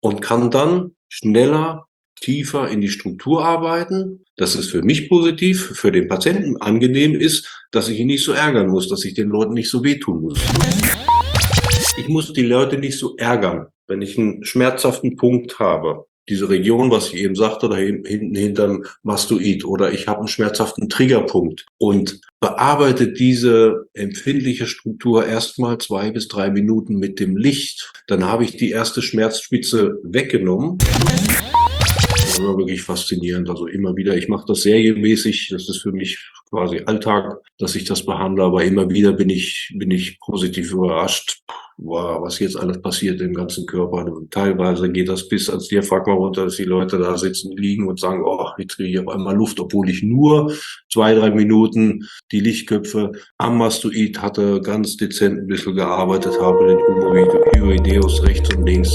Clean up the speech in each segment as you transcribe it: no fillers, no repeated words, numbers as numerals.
und kann dann schneller, tiefer in die Struktur arbeiten. Das ist für mich positiv, für den Patienten angenehm ist, dass ich ihn nicht so ärgern muss, dass ich den Leuten nicht so wehtun muss. Ich muss die Leute nicht so ärgern, wenn ich einen schmerzhaften Punkt habe. Diese Region, was ich eben sagte, da hinten hinterm Mastoid, oder ich habe einen schmerzhaften Triggerpunkt und bearbeite diese empfindliche Struktur erstmal 2 bis 3 Minuten mit dem Licht. Dann habe ich die erste Schmerzspitze weggenommen. Das war wirklich faszinierend. Also immer wieder, ich mache das serienmäßig. Das ist für mich quasi Alltag, dass ich das behandle. Aber immer wieder bin ich positiv überrascht, wow, was jetzt alles passiert im ganzen Körper. Und teilweise geht das bis ans Diaphragma runter, dass die Leute da sitzen, liegen und sagen, oh, jetzt kriege ich auf einmal Luft, obwohl ich nur 2, 3 Minuten die Lichtköpfe am Mastoid hatte, ganz dezent ein bisschen gearbeitet habe, den Humoideus rechts und links.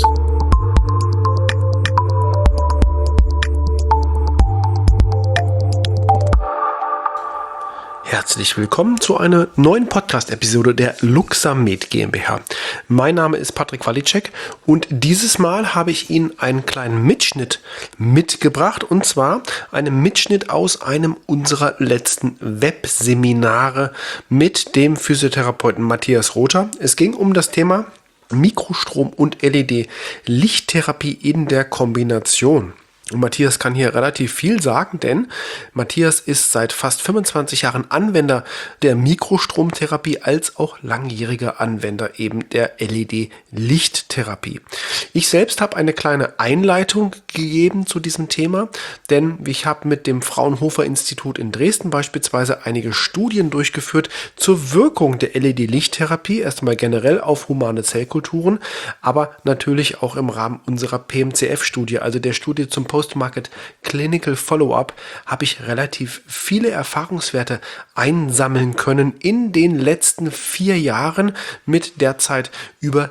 Herzlich willkommen zu einer neuen Podcast-Episode der Luxamed GmbH. Mein Name ist Patrick Walicek und dieses Mal habe ich Ihnen einen kleinen Mitschnitt mitgebracht, und zwar einen Mitschnitt aus einem unserer letzten Webseminare mit dem Physiotherapeuten Matthias Rother. Es ging um das Thema Mikrostrom und LED-Lichttherapie in der Kombination. Und Matthias kann hier relativ viel sagen, denn Matthias ist seit fast 25 Jahren Anwender der Mikrostromtherapie als auch langjähriger Anwender eben der LED-Lichttherapie. Ich selbst habe eine kleine Einleitung gegeben zu diesem Thema, denn ich habe mit dem Fraunhofer-Institut in Dresden beispielsweise einige Studien durchgeführt zur Wirkung der LED-Lichttherapie, erstmal generell auf humane Zellkulturen, aber natürlich auch im Rahmen unserer PMCF-Studie, also der Studie zum Post-Market Clinical Follow-up, habe ich relativ viele Erfahrungswerte einsammeln können in den letzten 4 Jahren mit derzeit über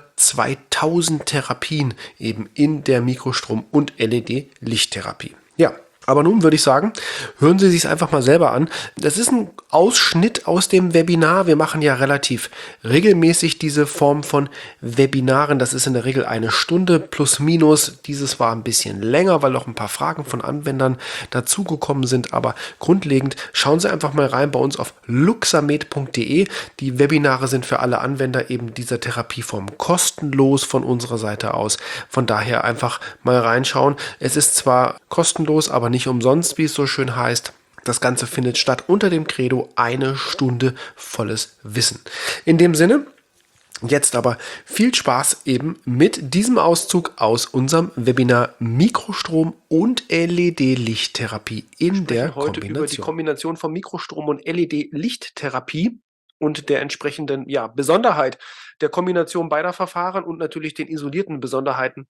2000 Therapien eben in der Mikrostrom- und LED-Lichttherapie. Ja. Aber nun würde ich sagen, hören Sie sich einfach mal selber an. Das ist ein Ausschnitt aus dem Webinar. Wir machen ja relativ regelmäßig diese Form von Webinaren. Das ist in der Regel 1 Stunde plus minus. Dieses war ein bisschen länger, weil noch ein paar Fragen von Anwendern dazugekommen sind. Aber grundlegend schauen Sie einfach mal rein bei uns auf luxamed.de. Die Webinare sind für alle Anwender eben dieser Therapieform kostenlos von unserer Seite aus. Von daher einfach mal reinschauen. Es ist zwar kostenlos, aber nicht umsonst, wie es so schön heißt. Das Ganze findet statt unter dem Credo 1 Stunde volles Wissen. In dem Sinne, jetzt aber viel Spaß eben mit diesem Auszug aus unserem Webinar Mikrostrom und LED-Lichttherapie in der Kombination. Heute über die Kombination von Mikrostrom und LED-Lichttherapie und der entsprechenden Besonderheit der Kombination beider Verfahren und natürlich den isolierten Besonderheiten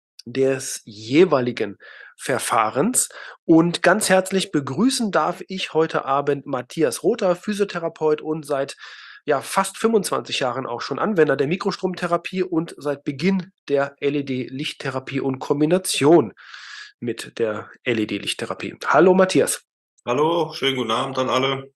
des jeweiligen Verfahrens. Und ganz herzlich begrüßen darf ich heute Abend Matthias Rother, Physiotherapeut und seit fast 25 Jahren auch schon Anwender der Mikrostromtherapie und seit Beginn der LED-Lichttherapie und Kombination mit der LED-Lichttherapie. Hallo Matthias. Hallo, schönen guten Abend an alle.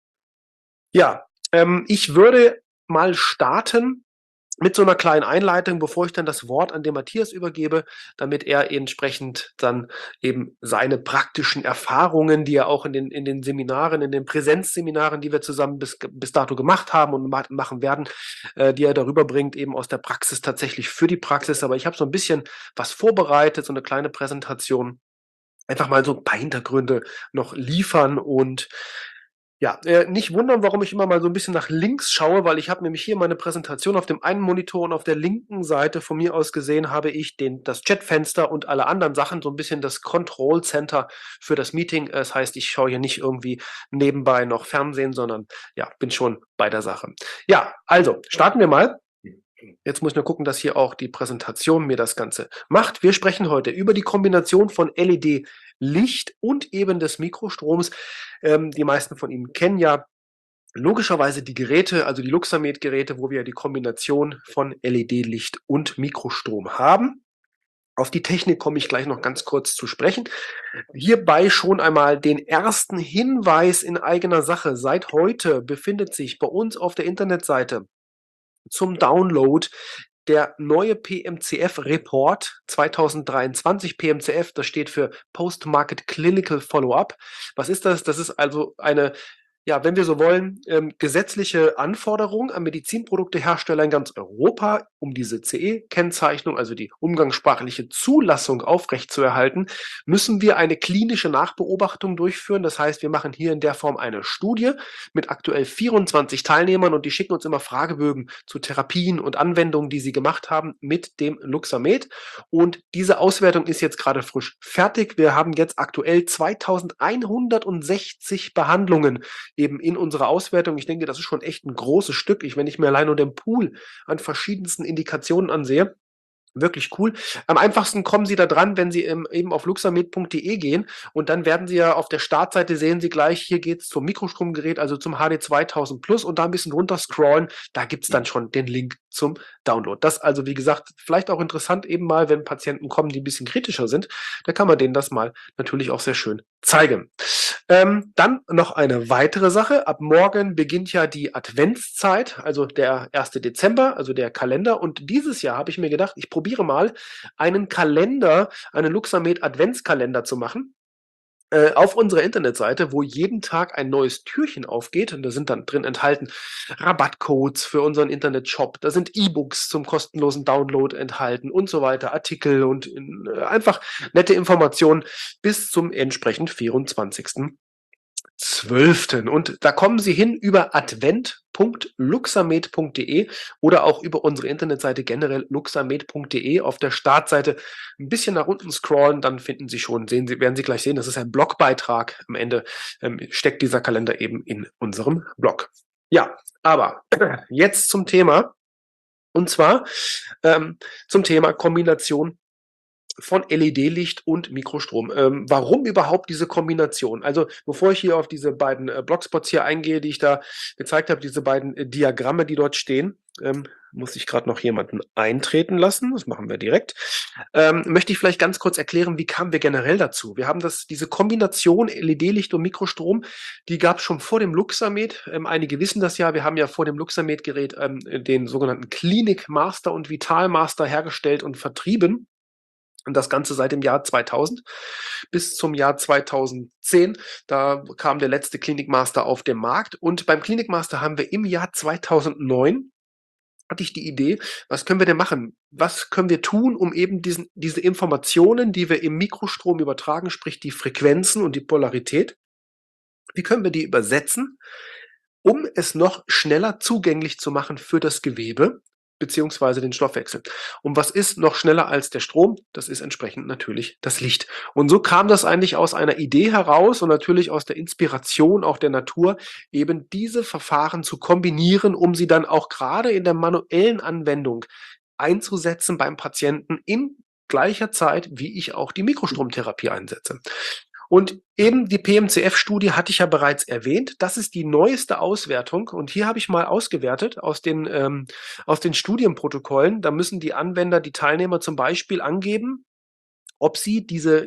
Ja, ich würde mal starten mit so einer kleinen Einleitung, bevor ich dann das Wort an den Matthias übergebe, damit er entsprechend dann eben seine praktischen Erfahrungen, die er auch in den Seminaren, in den Präsenzseminaren, die wir zusammen bis dato gemacht haben und machen werden, die er darüber bringt, eben aus der Praxis tatsächlich für die Praxis. Aber ich habe so ein bisschen was vorbereitet, so eine kleine Präsentation, einfach mal so ein paar Hintergründe noch liefern und nicht wundern, warum ich immer mal so ein bisschen nach links schaue, weil ich habe nämlich hier meine Präsentation auf dem einen Monitor und auf der linken Seite von mir aus gesehen habe ich das Chatfenster und alle anderen Sachen, so ein bisschen das Control Center für das Meeting. Das heißt, ich schaue hier nicht irgendwie nebenbei noch Fernsehen, sondern bin schon bei der Sache. Ja, also starten wir mal. Jetzt muss ich nur gucken, dass hier auch die Präsentation mir das Ganze macht. Wir sprechen heute über die Kombination von LED-Licht und eben des Mikrostroms. Die meisten von Ihnen kennen ja logischerweise die Geräte, also die Luxamed-Geräte, wo wir die Kombination von LED-Licht und Mikrostrom haben. Auf die Technik komme ich gleich noch ganz kurz zu sprechen. Hierbei schon einmal den ersten Hinweis in eigener Sache. Seit heute befindet sich bei uns auf der Internetseite zum Download der neue PMCF-Report 2023. PMCF, das steht für Post-Market Clinical Follow-up. Was ist das? Das ist also eine, ja, wenn wir so wollen, gesetzliche Anforderung an Medizinproduktehersteller in ganz Europa, um diese CE-Kennzeichnung, also die umgangssprachliche Zulassung aufrechtzuerhalten, müssen wir eine klinische Nachbeobachtung durchführen. Das heißt, wir machen hier in der Form eine Studie mit aktuell 24 Teilnehmern und die schicken uns immer Fragebögen zu Therapien und Anwendungen, die sie gemacht haben mit dem Luxamed. Und diese Auswertung ist jetzt gerade frisch fertig. Wir haben jetzt aktuell 2160 Behandlungen eben in unserer Auswertung. Ich denke, das ist schon echt ein großes Stück. Wenn ich mir allein nur den Pool an verschiedensten Indikationen ansehe, wirklich cool. Am einfachsten kommen Sie da dran, wenn Sie eben auf luxamed.de gehen und dann werden Sie ja auf der Startseite sehen Sie gleich, hier geht es zum Mikrostromgerät, also zum HD 2000 Plus und da ein bisschen runter scrollen, da gibt es dann schon den Link zum Download. Das also, wie gesagt, vielleicht auch interessant eben mal, wenn Patienten kommen, die ein bisschen kritischer sind, da kann man denen das mal natürlich auch sehr schön zeigen. Dann noch eine weitere Sache. Ab morgen beginnt ja die Adventszeit, also der 1. Dezember, also der Kalender. Und dieses Jahr habe ich mir gedacht, ich probiere mal einen Kalender, einen Luxamed Adventskalender zu machen. Auf unserer Internetseite, wo jeden Tag ein neues Türchen aufgeht. Und da sind dann drin enthalten Rabattcodes für unseren Internetshop. Da sind E-Books zum kostenlosen Download enthalten und so weiter, Artikel und einfach nette Informationen bis zum entsprechend 24.12. Und da kommen Sie hin über advent.luxamed.de oder auch über unsere Internetseite generell luxamed.de. Auf der Startseite ein bisschen nach unten scrollen, dann finden Sie schon, werden Sie gleich sehen, das ist ein Blogbeitrag. Am Ende steckt dieser Kalender eben in unserem Blog. Ja, aber jetzt zum Thema. Und zwar zum Thema Kombination von LED-Licht und Mikrostrom. Warum überhaupt diese Kombination? Also bevor ich hier auf diese beiden Blogspots hier eingehe, die ich da gezeigt habe, diese beiden Diagramme, die dort stehen, muss ich gerade noch jemanden eintreten lassen. Das machen wir direkt. Möchte ich vielleicht ganz kurz erklären, wie kamen wir generell dazu? Wir haben diese Kombination LED-Licht und Mikrostrom, die gab es schon vor dem Luxamed. Einige wissen das ja. Wir haben ja vor dem Luxamed-Gerät den sogenannten Clinic Master und Vital Master hergestellt und vertrieben. Und das Ganze seit dem Jahr 2000 bis zum Jahr 2010. Da kam der letzte Clinic Master auf den Markt. Und beim Clinic Master haben wir im Jahr 2009 hatte ich die Idee, was können wir denn machen? Was können wir tun, um eben diese Informationen, die wir im Mikrostrom übertragen, sprich die Frequenzen und die Polarität, wie können wir die übersetzen, um es noch schneller zugänglich zu machen für das Gewebe beziehungsweise den Stoffwechsel. Und was ist noch schneller als der Strom? Das ist entsprechend natürlich das Licht. Und so kam das eigentlich aus einer Idee heraus und natürlich aus der Inspiration auch der Natur, eben diese Verfahren zu kombinieren, um sie dann auch gerade in der manuellen Anwendung einzusetzen beim Patienten in gleicher Zeit, wie ich auch die Mikrostromtherapie einsetze. Und eben die PMCF-Studie hatte ich ja bereits erwähnt. Das ist die neueste Auswertung. Und hier habe ich mal ausgewertet aus den Studienprotokollen. Da müssen die Anwender, die Teilnehmer zum Beispiel angeben, ob sie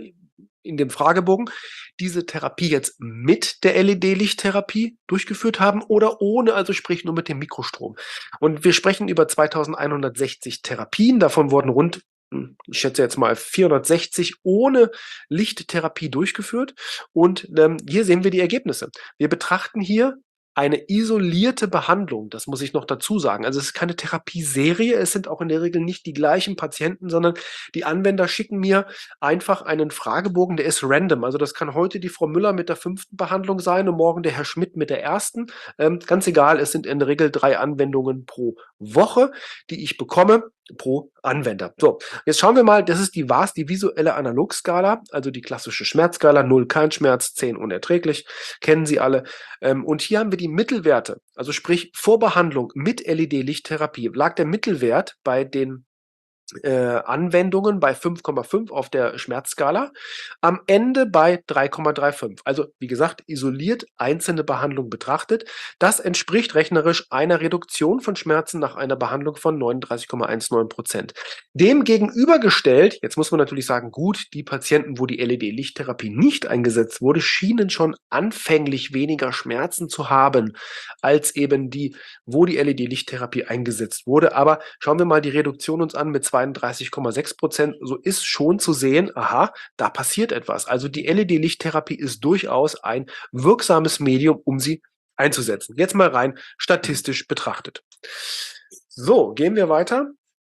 in dem Fragebogen diese Therapie jetzt mit der LED-Lichttherapie durchgeführt haben oder ohne, also sprich nur mit dem Mikrostrom. Und wir sprechen über 2160 Therapien. Davon wurden ich schätze jetzt mal 460 ohne Lichttherapie durchgeführt. Und hier sehen wir die Ergebnisse. Wir betrachten hier eine isolierte Behandlung, das muss ich noch dazu sagen. Also es ist keine Therapieserie, es sind auch in der Regel nicht die gleichen Patienten, sondern die Anwender schicken mir einfach einen Fragebogen, der ist random. Also das kann heute die Frau Müller mit der 5. Behandlung sein und morgen der Herr Schmidt mit der 1. Ganz egal, es sind in der Regel 3 Anwendungen pro Woche, die ich bekomme pro Anwender. So, jetzt schauen wir mal, das ist die VAS, die visuelle Analogskala, also die klassische Schmerzskala, 0 kein Schmerz, 10 unerträglich, kennen Sie alle. Und hier haben wir die Mittelwerte, also sprich vor Behandlung mit LED-Lichttherapie lag der Mittelwert bei den Anwendungen bei 5,5 auf der Schmerzskala, am Ende bei 3,35. Also wie gesagt, isoliert einzelne Behandlung betrachtet. Das entspricht rechnerisch einer Reduktion von Schmerzen nach einer Behandlung von 39,19%. Dem gegenübergestellt, jetzt muss man natürlich sagen, gut, die Patienten, wo die LED-Lichttherapie nicht eingesetzt wurde, schienen schon anfänglich weniger Schmerzen zu haben, als eben die, wo die LED-Lichttherapie eingesetzt wurde. Aber schauen wir mal die Reduktion uns an mit 32,6%. So ist schon zu sehen, aha, da passiert etwas. Also die LED-Lichttherapie ist durchaus ein wirksames Medium, um sie einzusetzen. Jetzt mal rein statistisch betrachtet. So, gehen wir weiter.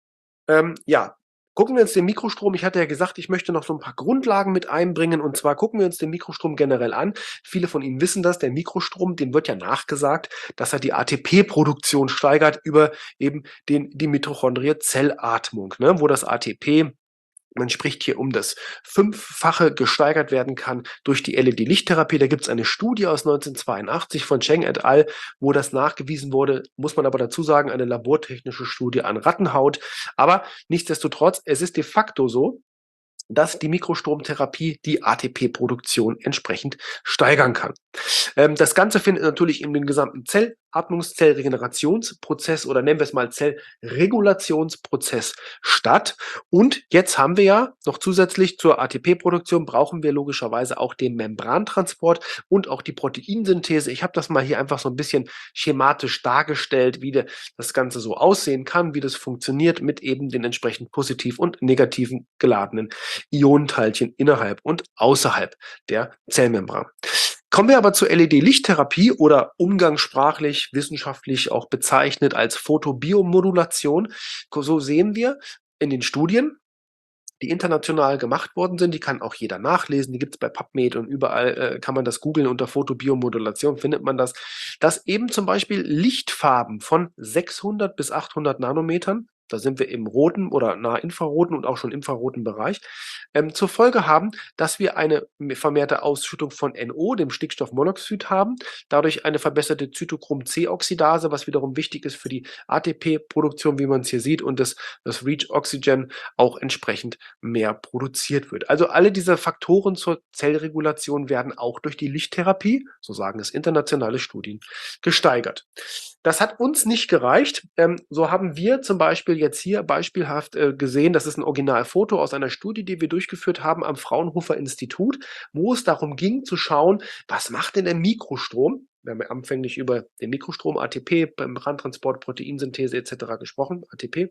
Ja, gucken wir uns den Mikrostrom. Ich hatte ja gesagt, ich möchte noch so ein paar Grundlagen mit einbringen. Und zwar gucken wir uns den Mikrostrom generell an. Viele von Ihnen wissen das. Der Mikrostrom, dem wird ja nachgesagt, dass er die ATP-Produktion steigert über eben die Mitochondrie-Zellatmung, ne, wo das ATP, man spricht hier um das Fünffache gesteigert werden kann durch die LED-Lichttherapie. Da gibt es eine Studie aus 1982 von Cheng et al., wo das nachgewiesen wurde, muss man aber dazu sagen, eine labortechnische Studie an Rattenhaut. Aber nichtsdestotrotz, es ist de facto so, dass die Mikrostromtherapie die ATP-Produktion entsprechend steigern kann. Das Ganze findet natürlich in dem gesamten Zellregenerationsprozess oder nennen wir es mal Zellregulationsprozess statt. Und jetzt haben wir ja noch zusätzlich zur ATP-Produktion brauchen wir logischerweise auch den Membrantransport und auch die Proteinsynthese. Ich habe das mal hier einfach so ein bisschen schematisch dargestellt, wie das Ganze so aussehen kann, wie das funktioniert mit eben den entsprechend positiv und negativen geladenen Ionenteilchen innerhalb und außerhalb der Zellmembran. Kommen wir aber zur LED-Lichttherapie oder umgangssprachlich, wissenschaftlich auch bezeichnet als Photobiomodulation. So sehen wir in den Studien, die international gemacht worden sind, die kann auch jeder nachlesen, die gibt es bei PubMed und überall kann man das googeln, unter Photobiomodulation findet man das, dass eben zum Beispiel Lichtfarben von 600 bis 800 Nanometern, da sind wir im roten oder nahinfraroten und auch schon infraroten Bereich, zur Folge haben, dass wir eine vermehrte Ausschüttung von NO, dem Stickstoffmonoxid, haben, dadurch eine verbesserte Zytochrom-C-Oxidase, was wiederum wichtig ist für die ATP-Produktion, wie man es hier sieht, und das Reach Oxygen auch entsprechend mehr produziert wird. Also alle diese Faktoren zur Zellregulation werden auch durch die Lichttherapie, so sagen es internationale Studien, gesteigert. Das hat uns nicht gereicht. So haben wir zum Beispiel jetzt hier beispielhaft gesehen, das ist ein Originalfoto aus einer Studie, die wir durchgeführt haben am Fraunhofer Institut, wo es darum ging zu schauen, was macht denn der Mikrostrom? Wir haben ja anfänglich über den Mikrostrom, ATP, beim Brandtransport, Proteinsynthese etc. gesprochen, ATP.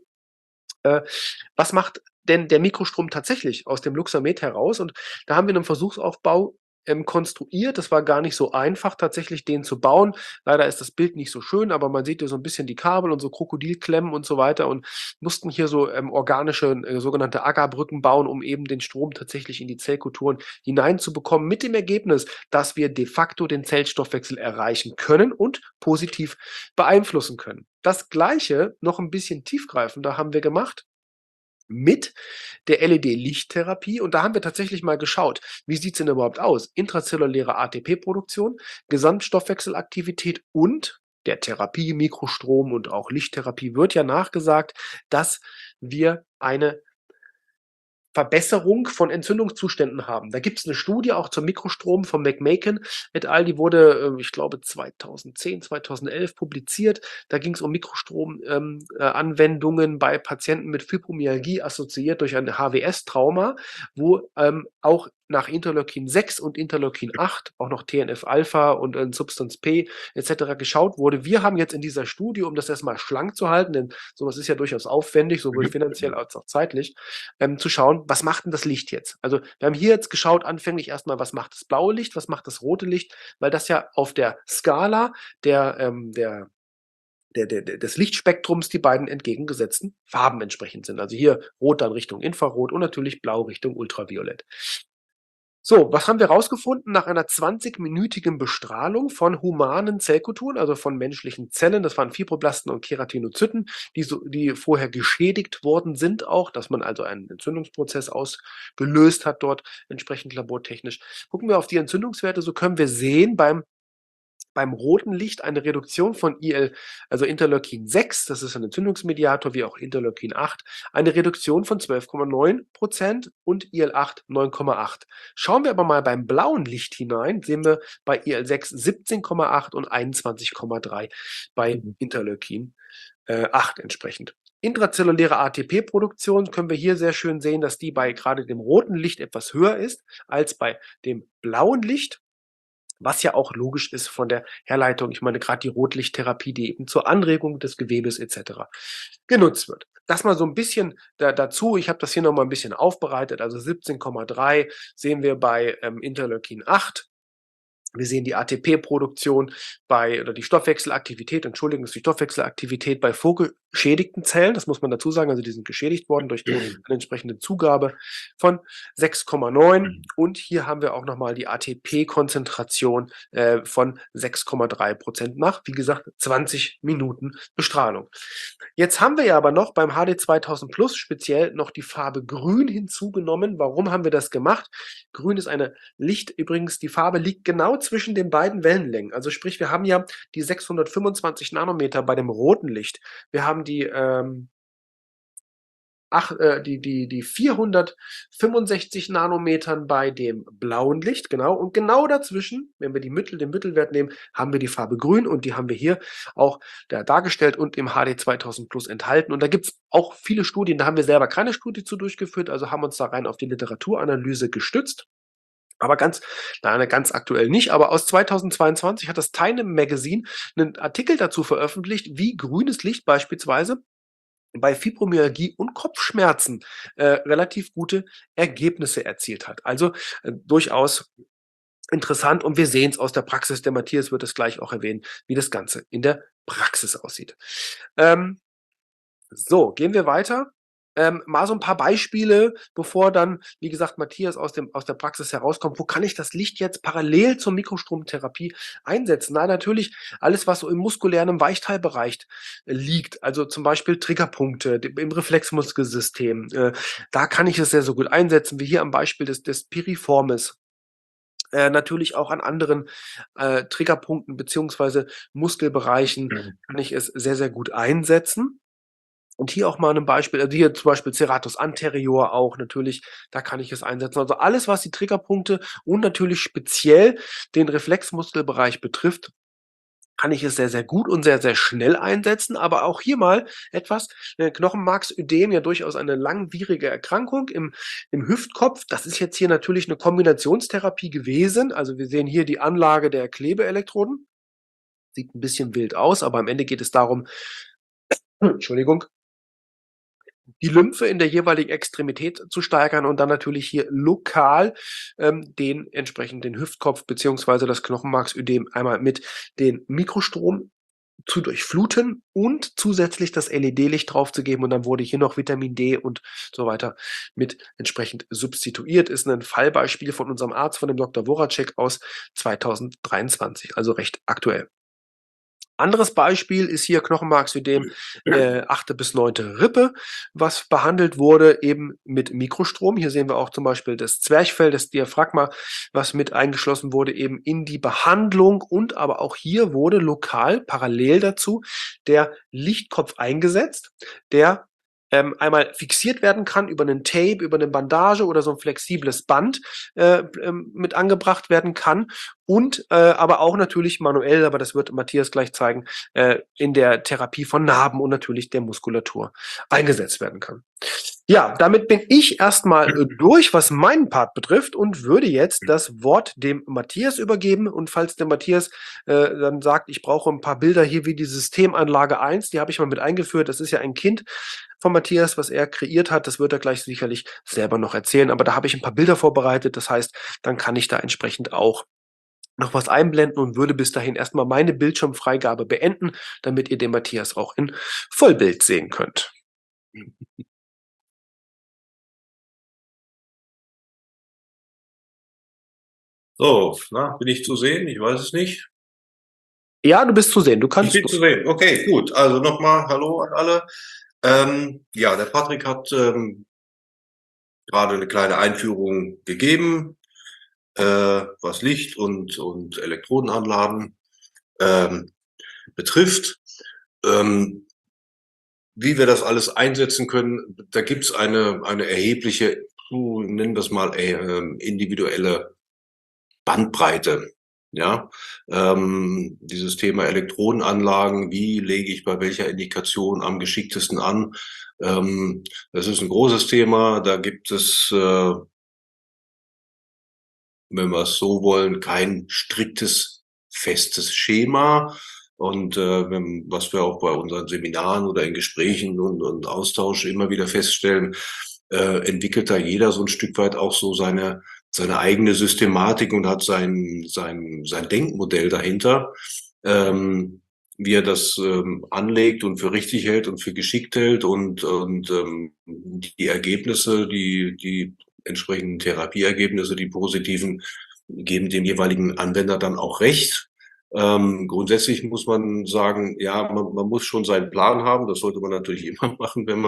Was macht denn der Mikrostrom tatsächlich aus dem Luxamed heraus? Und da haben wir einen Versuchsaufbau konstruiert. Das war gar nicht so einfach, tatsächlich den zu bauen. Leider ist das Bild nicht so schön, aber man sieht hier so ein bisschen die Kabel und so Krokodilklemmen und so weiter und mussten hier so organische sogenannte Agarbrücken bauen, um eben den Strom tatsächlich in die Zellkulturen hineinzubekommen, mit dem Ergebnis, dass wir de facto den Zellstoffwechsel erreichen können und positiv beeinflussen können. Das Gleiche, noch ein bisschen tiefgreifender, haben wir gemacht mit der LED-Lichttherapie. Und da haben wir tatsächlich mal geschaut, wie sieht es denn überhaupt aus? Intrazelluläre ATP-Produktion, Gesamtstoffwechselaktivität und der Therapie, Mikrostrom und auch Lichttherapie wird ja nachgesagt, dass wir eine Verbesserung von Entzündungszuständen haben. Da gibt es eine Studie auch zum Mikrostrom von McMaken et al., die wurde, ich glaube 2010, 2011 publiziert. Da ging es um Mikrostrom Anwendungen bei Patienten mit Fibromyalgie assoziiert durch ein HWS-Trauma, wo auch nach Interleukin 6 und Interleukin 8, auch noch TNF-Alpha und Substanz P et cetera geschaut wurde. Wir haben jetzt in dieser Studie, um das erstmal schlank zu halten, denn sowas ist ja durchaus aufwendig, sowohl finanziell als auch zeitlich, zu schauen, was macht denn das Licht jetzt? Also wir haben hier jetzt geschaut, anfänglich erstmal, was macht das blaue Licht, was macht das rote Licht, weil das ja auf der Skala des Lichtspektrums die beiden entgegengesetzten Farben entsprechend sind. Also hier rot dann Richtung Infrarot und natürlich blau Richtung Ultraviolett. So, was haben wir rausgefunden? Nach einer 20-minütigen Bestrahlung von humanen Zellkulturen, also von menschlichen Zellen, das waren Fibroblasten und Keratinozyten, die vorher geschädigt worden sind auch, dass man also einen Entzündungsprozess ausgelöst hat dort, entsprechend labortechnisch. Gucken wir auf die Entzündungswerte, so können wir sehen, beim beim roten Licht eine Reduktion von IL, also Interleukin 6, das ist ein Entzündungsmediator, wie auch Interleukin 8, eine Reduktion von 12,9% und IL-8 9,8. Schauen wir aber mal beim blauen Licht hinein, sehen wir bei IL-6 17,8 und 21,3 bei Interleukin 8 entsprechend. Intrazelluläre ATP-Produktion können wir hier sehr schön sehen, dass die bei gerade dem roten Licht etwas höher ist als bei dem blauen Licht. Was ja auch logisch ist von der Herleitung. Ich meine, gerade die Rotlichttherapie, die eben zur Anregung des Gewebes etc. genutzt wird. Das mal so ein bisschen dazu. Ich habe das hier nochmal ein bisschen aufbereitet. Also 17,3 sehen wir bei Interleukin 8. Wir sehen die ATP-Produktion oder die Stoffwechselaktivität, Entschuldigung, ist die Stoffwechselaktivität bei vorgeschädigten Zellen, das muss man dazu sagen, also die sind geschädigt worden durch eine entsprechende Zugabe von 6,9 und hier haben wir auch nochmal die ATP-Konzentration von 6,3% nach, wie gesagt, 20 Minuten Bestrahlung. Jetzt haben wir ja aber noch beim HD 2000 Plus speziell noch die Farbe Grün hinzugenommen. Warum haben wir das gemacht? Grün ist eine übrigens, die Farbe liegt genau zwischen den beiden Wellenlängen. Also sprich, wir haben ja die 625 Nanometer bei dem roten Licht. Wir haben die 465 Nanometern bei dem blauen Licht, genau. Und genau dazwischen, wenn wir den Mittelwert nehmen, haben wir die Farbe Grün und die haben wir hier auch dargestellt und im HD 2000 Plus enthalten. Und da gibt es auch viele Studien, da haben wir selber keine Studie zu durchgeführt, also haben uns da rein auf die Literaturanalyse gestützt. Aber ganz aktuell nicht. Aber aus 2022 hat das Time Magazine einen Artikel dazu veröffentlicht, wie grünes Licht beispielsweise bei Fibromyalgie und Kopfschmerzen relativ gute Ergebnisse erzielt hat. Also durchaus interessant und wir sehen es aus der Praxis. Der Matthias wird es gleich auch erwähnen, wie das Ganze in der Praxis aussieht. So, gehen wir weiter. Mal so ein paar Beispiele, bevor dann, wie gesagt, Matthias aus der Praxis herauskommt. Wo kann ich das Licht jetzt parallel zur Mikrostromtherapie einsetzen? Na, natürlich alles, was so im muskulären, im Weichteilbereich liegt. Also zum Beispiel Triggerpunkte im Reflexmuskelsystem. Da kann ich es sehr, sehr gut einsetzen, wie hier am Beispiel des Piriformis. Natürlich auch an anderen Triggerpunkten beziehungsweise Muskelbereichen kann ich es sehr, sehr gut einsetzen. Und hier auch mal ein Beispiel, also hier zum Beispiel Serratus anterior auch natürlich, da kann ich es einsetzen. Also alles, was die Triggerpunkte und natürlich speziell den Reflexmuskelbereich betrifft, kann ich es sehr, sehr gut und sehr, sehr schnell einsetzen. Aber auch hier mal etwas, Knochenmarksödem, ja durchaus eine langwierige Erkrankung im Hüftkopf. Das ist jetzt hier natürlich eine Kombinationstherapie gewesen. Also wir sehen hier die Anlage der Klebeelektroden. Sieht ein bisschen wild aus, aber am Ende geht es darum, Entschuldigung, die Lymphe in der jeweiligen Extremität zu steigern und dann natürlich hier lokal den Hüftkopf beziehungsweise das Knochenmarksödem einmal mit den Mikrostrom zu durchfluten und zusätzlich das LED-Licht draufzugeben und dann wurde hier noch Vitamin D und so weiter mit entsprechend substituiert. Ist ein Fallbeispiel von unserem Arzt, von dem Dr. Voracek aus 2023, also recht aktuell. Anderes Beispiel ist hier Knochenmarksödem 8. bis 9. Rippe, was behandelt wurde eben mit Mikrostrom. Hier sehen wir auch zum Beispiel das Zwerchfell, das Diaphragma, was mit eingeschlossen wurde eben in die Behandlung und aber auch hier wurde lokal parallel dazu der Lichtkopf eingesetzt, der einmal fixiert werden kann über einen Tape, über eine Bandage oder so ein flexibles Band mit angebracht werden kann und aber auch natürlich manuell, aber das wird Matthias gleich zeigen, in der Therapie von Narben und natürlich der Muskulatur eingesetzt werden kann. Ja, damit bin ich erstmal durch, was meinen Part betrifft und würde jetzt das Wort dem Matthias übergeben. Und falls der Matthias dann sagt, ich brauche ein paar Bilder hier wie die Systemanlage 1, die habe ich mal mit eingeführt. Das ist ja ein Kind von Matthias, was er kreiert hat. Das wird er gleich sicherlich selber noch erzählen. Aber da habe ich ein paar Bilder vorbereitet. Das heißt, dann kann ich da entsprechend auch noch was einblenden und würde bis dahin erstmal meine Bildschirmfreigabe beenden, damit ihr den Matthias auch in Vollbild sehen könnt. So, bin ich zu sehen? Ich weiß es nicht. Ja, du bist zu sehen. Du kannst. Ich bin zu sehen. Okay, gut. Also nochmal Hallo an alle. Ja, der Patrick hat gerade eine kleine Einführung gegeben, was Licht und Elektrodenanlagen betrifft. Wie wir das alles einsetzen können, da gibt's eine erhebliche, nennen wir es mal, individuelle Bandbreite. Ja, dieses Thema Elektrodenanlagen, wie lege ich bei welcher Indikation am geschicktesten an? Das ist ein großes Thema. Da gibt es, wenn wir es so wollen, kein striktes, festes Schema. Und was wir auch bei unseren Seminaren oder in Gesprächen und Austausch immer wieder feststellen, entwickelt da jeder so ein Stück weit auch so seine eigene Systematik und hat sein Denkmodell dahinter, wie er das anlegt und für richtig hält und für geschickt hält und die Ergebnisse, die entsprechenden Therapieergebnisse, die positiven, geben dem jeweiligen Anwender dann auch recht. Grundsätzlich muss man sagen, ja, man muss schon seinen Plan haben. Das sollte man natürlich immer machen, wenn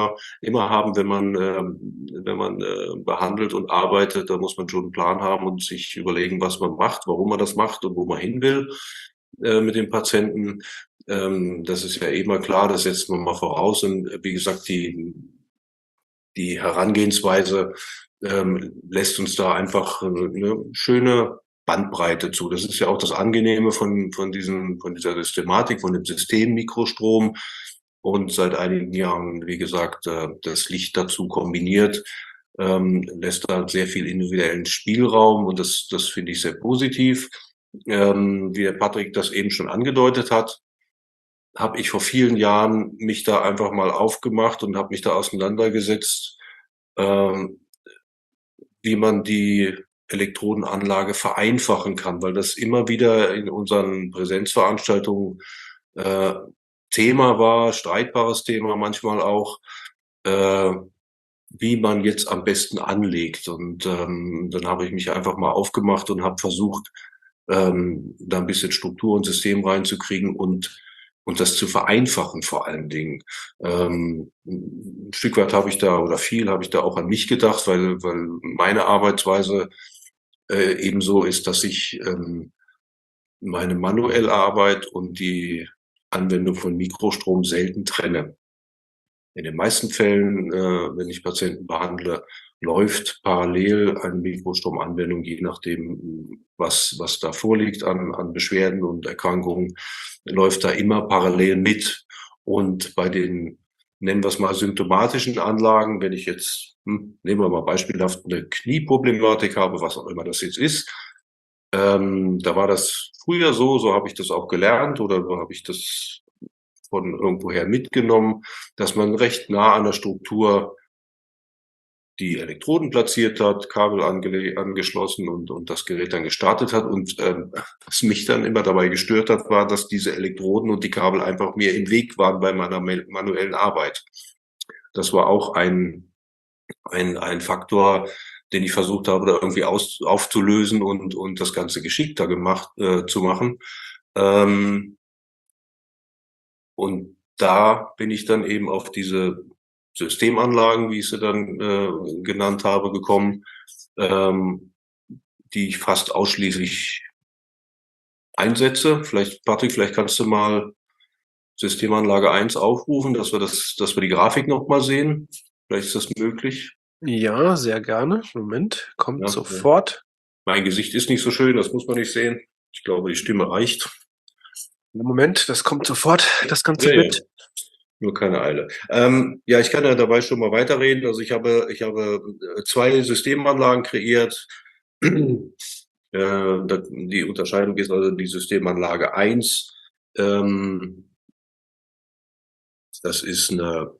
man behandelt und arbeitet. Da muss man schon einen Plan haben und sich überlegen, was man macht, warum man das macht und wo man hin will mit dem Patienten. Das ist ja immer klar, das setzt man mal voraus. Und wie gesagt, die Herangehensweise lässt uns da einfach eine schöne Bandbreite zu. Das ist ja auch das Angenehme von dieser Systematik, von dem System Mikrostrom. Und seit einigen Jahren, wie gesagt, das Licht dazu kombiniert, lässt da sehr viel individuellen Spielraum. Und das finde ich sehr positiv. Wie der Patrick das eben schon angedeutet hat, habe ich vor vielen Jahren mich da einfach mal aufgemacht und habe mich da auseinandergesetzt, wie man die Elektrodenanlage vereinfachen kann, weil das immer wieder in unseren Präsenzveranstaltungen Thema war, streitbares Thema manchmal auch, wie man jetzt am besten anlegt. Und dann habe ich mich einfach mal aufgemacht und habe versucht, da ein bisschen Struktur und System reinzukriegen und das zu vereinfachen vor allen Dingen. Ein Stück weit habe ich da oder viel habe ich da auch an mich gedacht, weil meine Arbeitsweise ebenso ist, dass ich meine manuelle Arbeit und die Anwendung von Mikrostrom selten trenne. In den meisten Fällen, wenn ich Patienten behandle, läuft parallel eine Mikrostromanwendung, je nachdem, was da vorliegt an Beschwerden und Erkrankungen, läuft da immer parallel mit. Und bei den, nennen wir es mal, symptomatischen Anlagen, wenn ich jetzt, nehmen wir mal beispielhaft eine Knieproblematik habe, was auch immer das jetzt ist, da war das früher so habe ich das auch gelernt oder so habe ich das von irgendwoher mitgenommen, dass man recht nah an der Struktur die Elektroden platziert hat, Kabel angeschlossen und das Gerät dann gestartet hat. Und was mich dann immer dabei gestört hat, war, dass diese Elektroden und die Kabel einfach mir im Weg waren bei meiner manuellen Arbeit. Das war auch ein Faktor, den ich versucht habe, da irgendwie aufzulösen und das Ganze geschickter zu machen. Und da bin ich dann eben auf diese Systemanlagen, wie ich sie dann genannt habe, gekommen, die ich fast ausschließlich einsetze. Patrick, vielleicht kannst du mal Systemanlage 1 aufrufen, dass wir die Grafik noch mal sehen. Vielleicht ist das möglich. Ja, sehr gerne. Moment, kommt Ja, sofort. mein Gesicht ist nicht so schön, das muss man nicht sehen. Ich glaube, die Stimme reicht. Moment, das kommt sofort, das ganze Ja, ja. Bild. Nur keine Eile. Ja, ich kann ja dabei schon mal weiterreden. Also ich habe 2 Systemanlagen kreiert. Die Unterscheidung ist also die Systemanlage 1. Das ist eine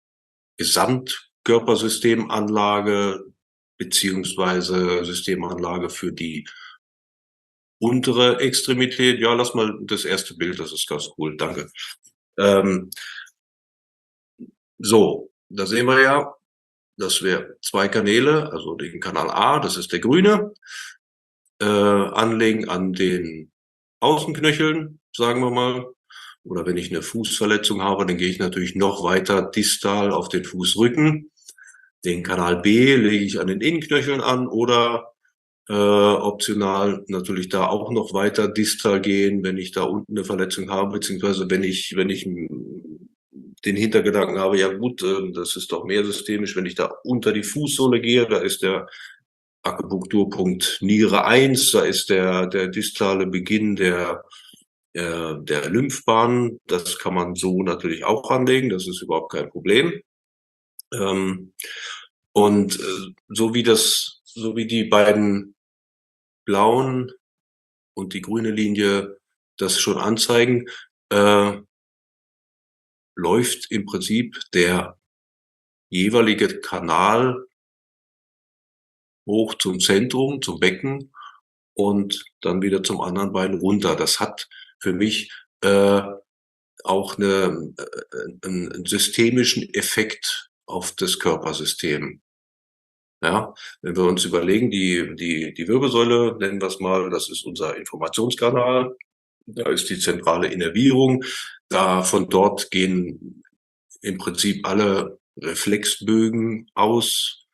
Gesamtkörpersystemanlage beziehungsweise Systemanlage für die untere Extremität. Ja, lass mal das erste Bild, das ist ganz cool. Danke. So, da sehen wir ja, dass wir 2 Kanäle, also den Kanal A, das ist der grüne, anlegen an den Außenknöcheln, sagen wir mal. Oder wenn ich eine Fußverletzung habe, dann gehe ich natürlich noch weiter distal auf den Fußrücken. Den Kanal B lege ich an den Innenknöcheln an oder Optional natürlich da auch noch weiter distal gehen, wenn ich da unten eine Verletzung habe, beziehungsweise wenn ich den Hintergedanken habe, ja gut, das ist doch mehr systemisch, wenn ich da unter die Fußsohle gehe, da ist der Akupunkturpunkt Niere 1, da ist der distale Beginn der Lymphbahn. Das kann man so natürlich auch anlegen, das ist überhaupt kein Problem. Ähm, und so wie die beiden blauen und die grüne Linie das schon anzeigen, läuft im Prinzip der jeweilige Kanal hoch zum Zentrum, zum Becken und dann wieder zum anderen Bein runter. Das hat für mich auch einen systemischen Effekt auf das Körpersystem. Ja, wenn wir uns überlegen, die Wirbelsäule, nennen wir es mal, das ist unser Informationskanal. Da ist die zentrale Innervierung. Von dort gehen im Prinzip alle Reflexbögen aus,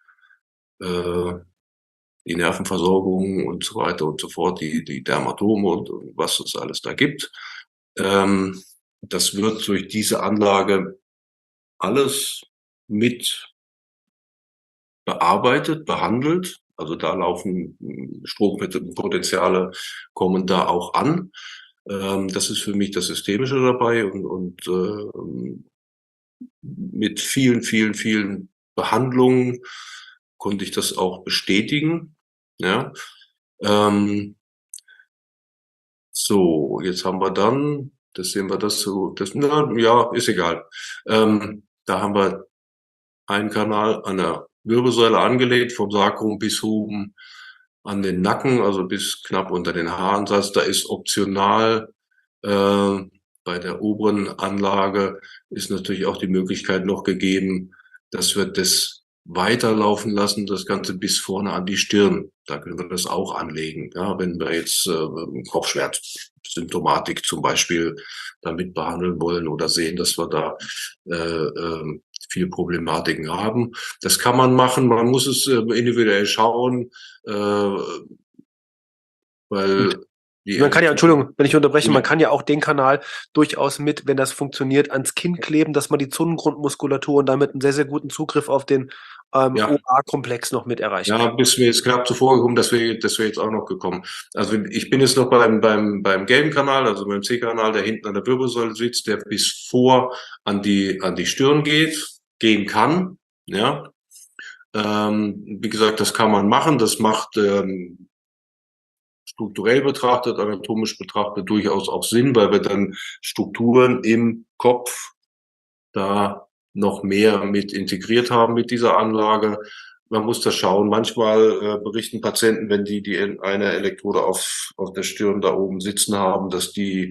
die Nervenversorgung und so weiter und so fort, die Dermatome und was es alles da gibt. Das wird durch diese Anlage alles mit bearbeitet, behandelt. Also da laufen Strompotenziale, kommen da auch an. Das ist für mich das Systemische dabei und mit vielen Behandlungen konnte ich das auch bestätigen. Ja. So, jetzt haben wir dann, das sehen wir das so, ja, ist egal. Da haben wir einen Kanal an der Wirbelsäule angelegt, vom Sacrum bis oben an den Nacken, also bis knapp unter den Haaransatz. Da ist optional bei der oberen Anlage ist natürlich auch die Möglichkeit noch gegeben, dass wir das weiterlaufen lassen, das Ganze bis vorne an die Stirn. Da können wir das auch anlegen. Ja, wenn wir jetzt Kopfschmerzsymptomatik zum Beispiel damit behandeln wollen oder sehen, dass wir da viel Problematiken haben. Das kann man machen, man muss es individuell schauen, weil Man kann ja, Entschuldigung, wenn ich unterbreche, man kann ja auch den Kanal durchaus mit, wenn das funktioniert, ans Kinn kleben, dass man die Zungengrundmuskulatur und damit einen sehr, sehr guten Zugriff auf den OA-Komplex noch mit erreichen kann. Ja, bis mir jetzt knapp zuvor gekommen, das wäre jetzt auch noch gekommen. Also ich bin jetzt noch beim gelben Kanal, also beim C-Kanal, der hinten an der Wirbelsäule sitzt, der bis vor an die Stirn gehen kann. Ja, wie gesagt, das kann man machen. Das macht strukturell betrachtet, anatomisch betrachtet durchaus auch Sinn, weil wir dann Strukturen im Kopf da noch mehr mit integriert haben mit dieser Anlage. Man muss das schauen. Manchmal berichten Patienten, wenn die eine Elektrode auf der Stirn da oben sitzen haben, dass die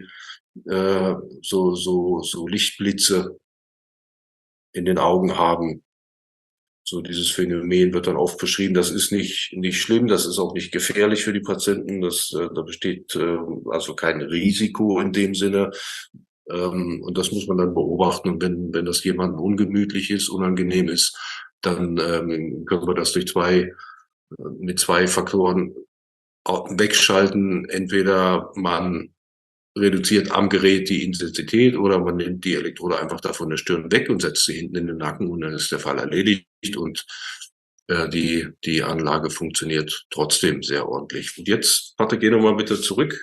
so Lichtblitze in den Augen haben. So dieses Phänomen wird dann oft beschrieben. Das ist nicht schlimm, das ist auch nicht gefährlich für die Patienten. Da besteht also kein Risiko in dem Sinne. Und das muss man dann beobachten. Und wenn das jemandem ungemütlich ist, unangenehm ist, dann können wir das mit zwei Faktoren wegschalten. Entweder man reduziert am Gerät die Intensität oder man nimmt die Elektrode einfach da von der Stirn weg und setzt sie hinten in den Nacken und dann ist der Fall erledigt und die Anlage funktioniert trotzdem sehr ordentlich. Und jetzt, Patrick, geh nochmal bitte zurück.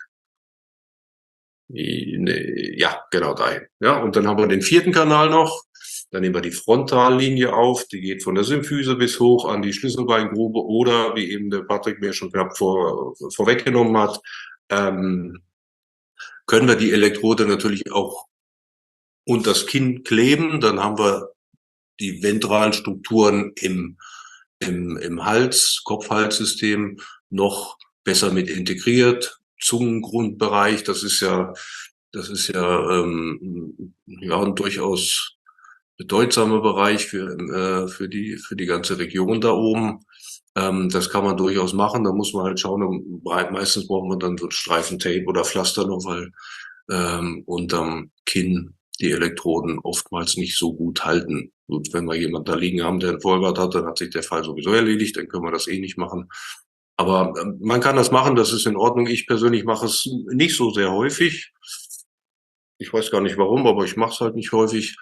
Ja, genau da. Ja, und dann haben wir den vierten Kanal noch. Dann nehmen wir die Frontallinie auf, die geht von der Symphyse bis hoch an die Schlüsselbeingrube oder, wie eben der Patrick mir schon knapp vorweggenommen hat, können wir die Elektrode natürlich auch unter das Kinn kleben. Dann haben wir die ventralen Strukturen im Hals, Kopf-Hals-System noch besser mit integriert. Zungengrundbereich, das ist ja ein durchaus bedeutsamer Bereich für die ganze Region da oben. Das kann man durchaus machen. Da muss man halt schauen. Meistens braucht man dann so einen Streifen Tape oder Pflaster noch, weil unterm Kinn die Elektroden oftmals nicht so gut halten. Und wenn wir jemanden da liegen haben, der einen Vollbart hat, dann hat sich der Fall sowieso erledigt. Dann können wir das eh nicht machen. Aber man kann das machen, das ist in Ordnung. Ich persönlich mache es nicht so sehr häufig. Ich weiß gar nicht warum, aber ich mache es halt nicht häufig.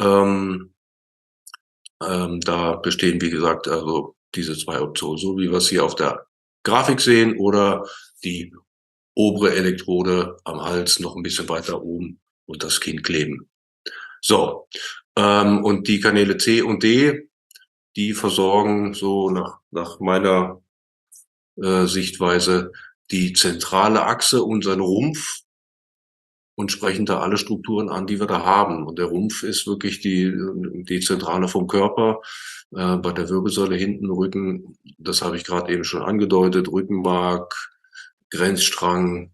Da bestehen, wie gesagt, also diese zwei Optionen, so wie wir es hier auf der Grafik sehen, oder die obere Elektrode am Hals noch ein bisschen weiter oben und das Kinn kleben. So, und die Kanäle C und D, die versorgen so nach meiner Sichtweise die zentrale Achse, unseren Rumpf, und sprechen da alle Strukturen an, die wir da haben. Und der Rumpf ist wirklich die Zentrale vom Körper. Bei der Wirbelsäule hinten, Rücken, das habe ich gerade eben schon angedeutet, Rückenmark, Grenzstrang,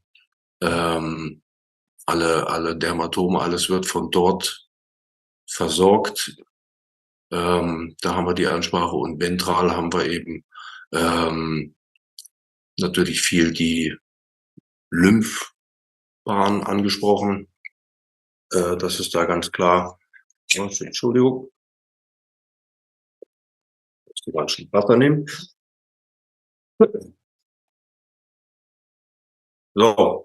alle Dermatome, alles wird von dort versorgt. Da haben wir die Ansprache, und ventral haben wir eben natürlich viel die Lymphbahn angesprochen. Das ist da ganz klar. Entschuldigung. Ich muss mal ein Stück Wasser nehmen. So.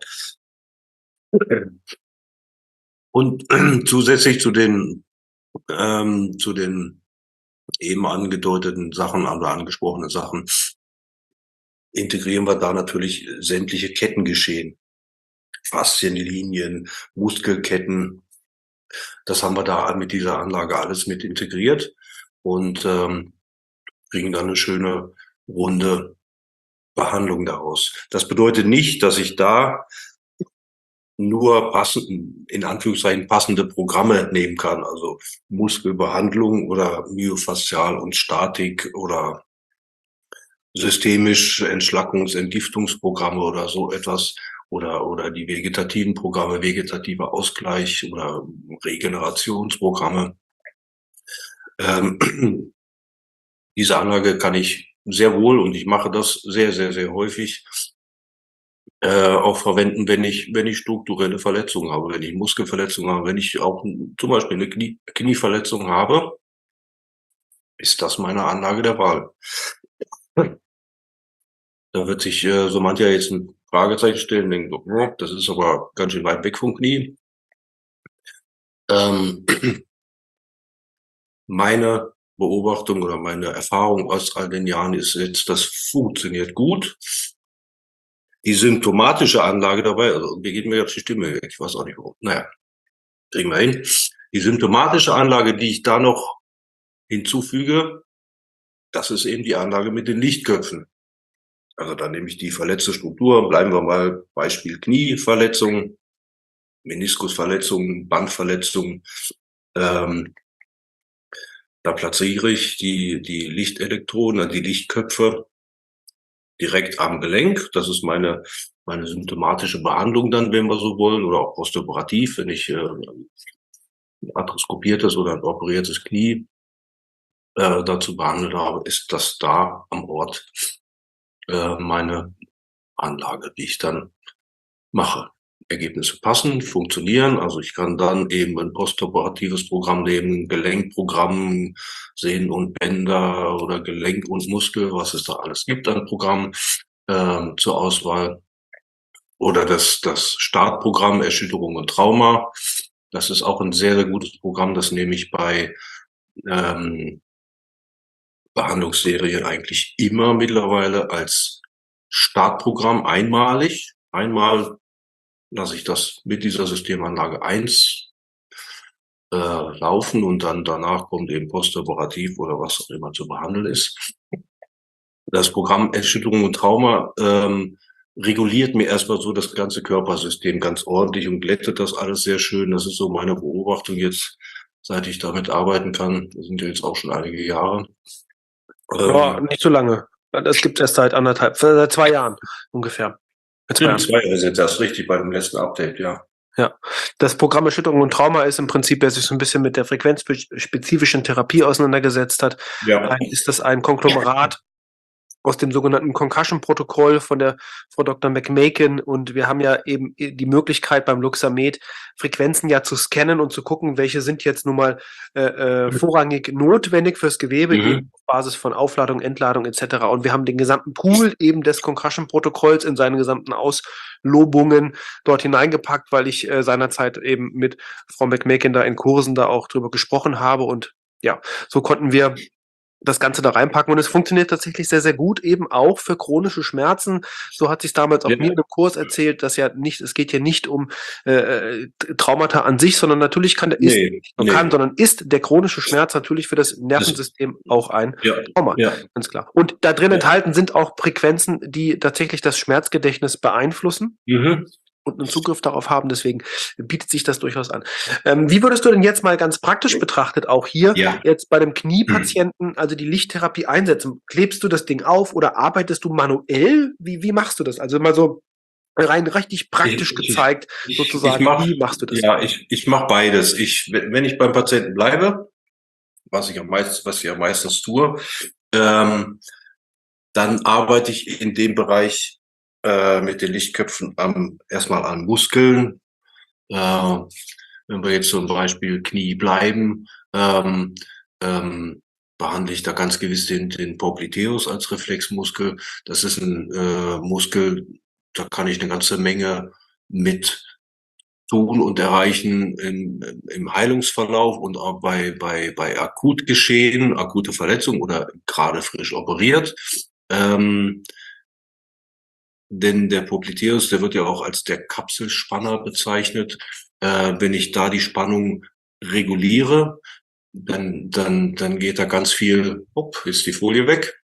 Und zusätzlich zu den eben angedeuteten Sachen, oder angesprochenen Sachen, integrieren wir da natürlich sämtliche Kettengeschehen. Faszienlinien, Muskelketten. Das haben wir da mit dieser Anlage alles mit integriert und kriegen dann eine schöne, runde Behandlung daraus. Das bedeutet nicht, dass ich da nur in Anführungszeichen passende Programme nehmen kann, also Muskelbehandlung oder Myofaszial- und Statik oder systemisch Entgiftungsprogramme oder so etwas, oder die vegetativen Programme, vegetativer Ausgleich oder Regenerationsprogramme. Diese Anlage kann ich sehr wohl, und ich mache das sehr, sehr, sehr häufig, auch verwenden, wenn ich strukturelle Verletzungen habe, wenn ich Muskelverletzungen habe, wenn ich auch zum Beispiel eine Knieverletzung habe, ist das meine Anlage der Wahl. Da wird sich so mancher jetzt ein Fragezeichen stellen, denken, oh, das ist aber ganz schön weit weg vom Knie. Meine Beobachtung oder meine Erfahrung aus all den Jahren ist jetzt, das funktioniert gut. Die symptomatische Anlage dabei, also mir geht mir jetzt die Stimme weg, ich weiß auch nicht warum. Naja, kriegen wir hin. Die symptomatische Anlage, die ich da noch hinzufüge, das ist eben die Anlage mit den Lichtköpfen. Also da nehme ich die verletzte Struktur, bleiben wir mal Beispiel Knieverletzung, Meniskusverletzung, Bandverletzung. Da platziere ich die Lichtelektroden, die Lichtköpfe direkt am Gelenk. Das ist meine symptomatische Behandlung dann, wenn wir so wollen, oder auch postoperativ, wenn ich ein arthroskopiertes oder ein operiertes Knie dazu behandelt habe, ist das da am Ort meine Anlage, die ich dann mache. Ergebnisse passen, funktionieren. Also ich kann dann eben ein postoperatives Programm nehmen, Gelenkprogramm, Sehnen und Bänder oder Gelenk und Muskel, was es da alles gibt an Programmen zur Auswahl. Oder das Startprogramm Erschütterung und Trauma. Das ist auch ein sehr, sehr gutes Programm. Das nehme ich bei Behandlungsserien eigentlich immer mittlerweile als Startprogramm einmalig. Einmal lasse ich das mit dieser Systemanlage 1 laufen, und dann danach kommt eben postoperativ oder was auch immer zu behandeln ist. Das Programm Erschütterung und Trauma reguliert mir erstmal so das ganze Körpersystem ganz ordentlich und glättet das alles sehr schön. Das ist so meine Beobachtung jetzt, seit ich damit arbeiten kann. Das sind ja jetzt auch schon einige Jahre. Ja, nicht so lange. Das gibt es erst seit 2 Jahren ungefähr. Stimmt, 2 Jahre sind das, richtig, bei dem letzten Update, ja. Ja, das Programm Erschütterung und Trauma ist im Prinzip, wer sich so ein bisschen mit der frequenzspezifischen Therapie auseinandergesetzt hat, Ja. ist das ein Konglomerat aus dem sogenannten Concussion-Protokoll von der Frau Dr. McMakin. Und wir haben ja eben die Möglichkeit beim Luxamed Frequenzen ja zu scannen und zu gucken, welche sind jetzt nun mal vorrangig notwendig fürs Gewebe, Mhm. eben auf Basis von Aufladung, Entladung etc. Und wir haben den gesamten Pool eben des Concussion-Protokolls in seinen gesamten Auslobungen dort hineingepackt, weil ich seinerzeit eben mit Frau McMakin da in Kursen da auch drüber gesprochen habe. Und ja, so konnten wir das Ganze da reinpacken und es funktioniert tatsächlich sehr, sehr gut, eben auch für chronische Schmerzen. So hat sich damals auch Ja. mir in 'nem Kurs erzählt, dass ja nicht es geht ja nicht um, Traumata an sich, sondern natürlich kann der ist Nee, nicht nur kann, nee. sondern ist der chronische Schmerz natürlich für das Das, Nervensystem auch ein ja, Trauma, ja, ganz klar. Und da drin ja. enthalten sind auch Frequenzen, die tatsächlich das Schmerzgedächtnis beeinflussen Mhm. und einen Zugriff darauf haben. Deswegen bietet sich das durchaus an. Wie würdest du denn jetzt mal ganz praktisch betrachtet auch hier Ja. jetzt bei dem Kniepatienten, also die Lichttherapie einsetzen? Klebst du das Ding auf oder arbeitest du manuell? Wie machst du das? Also mal so rein richtig praktisch gezeigt, Ich sozusagen, mache, wie machst du das? ja, ich mache beides. Wenn ich beim Patienten bleibe, was ich am meistens tue, ähm, dann arbeite ich in dem Bereich mit den Lichtköpfen erstmal an Muskeln. Äh, Wenn wir jetzt zum Beispiel Knie bleiben, ähm, behandle ich da ganz gewiss den Popliteus als Reflexmuskel. Das ist ein Muskel, da kann ich eine ganze Menge mit tun und erreichen im Heilungsverlauf und auch bei Akutgeschehen, akute Verletzung oder gerade frisch operiert. Denn der Popliteus, der wird ja auch als der Kapselspanner bezeichnet. Wenn ich da die Spannung reguliere, dann geht da ganz viel, ist die Folie weg.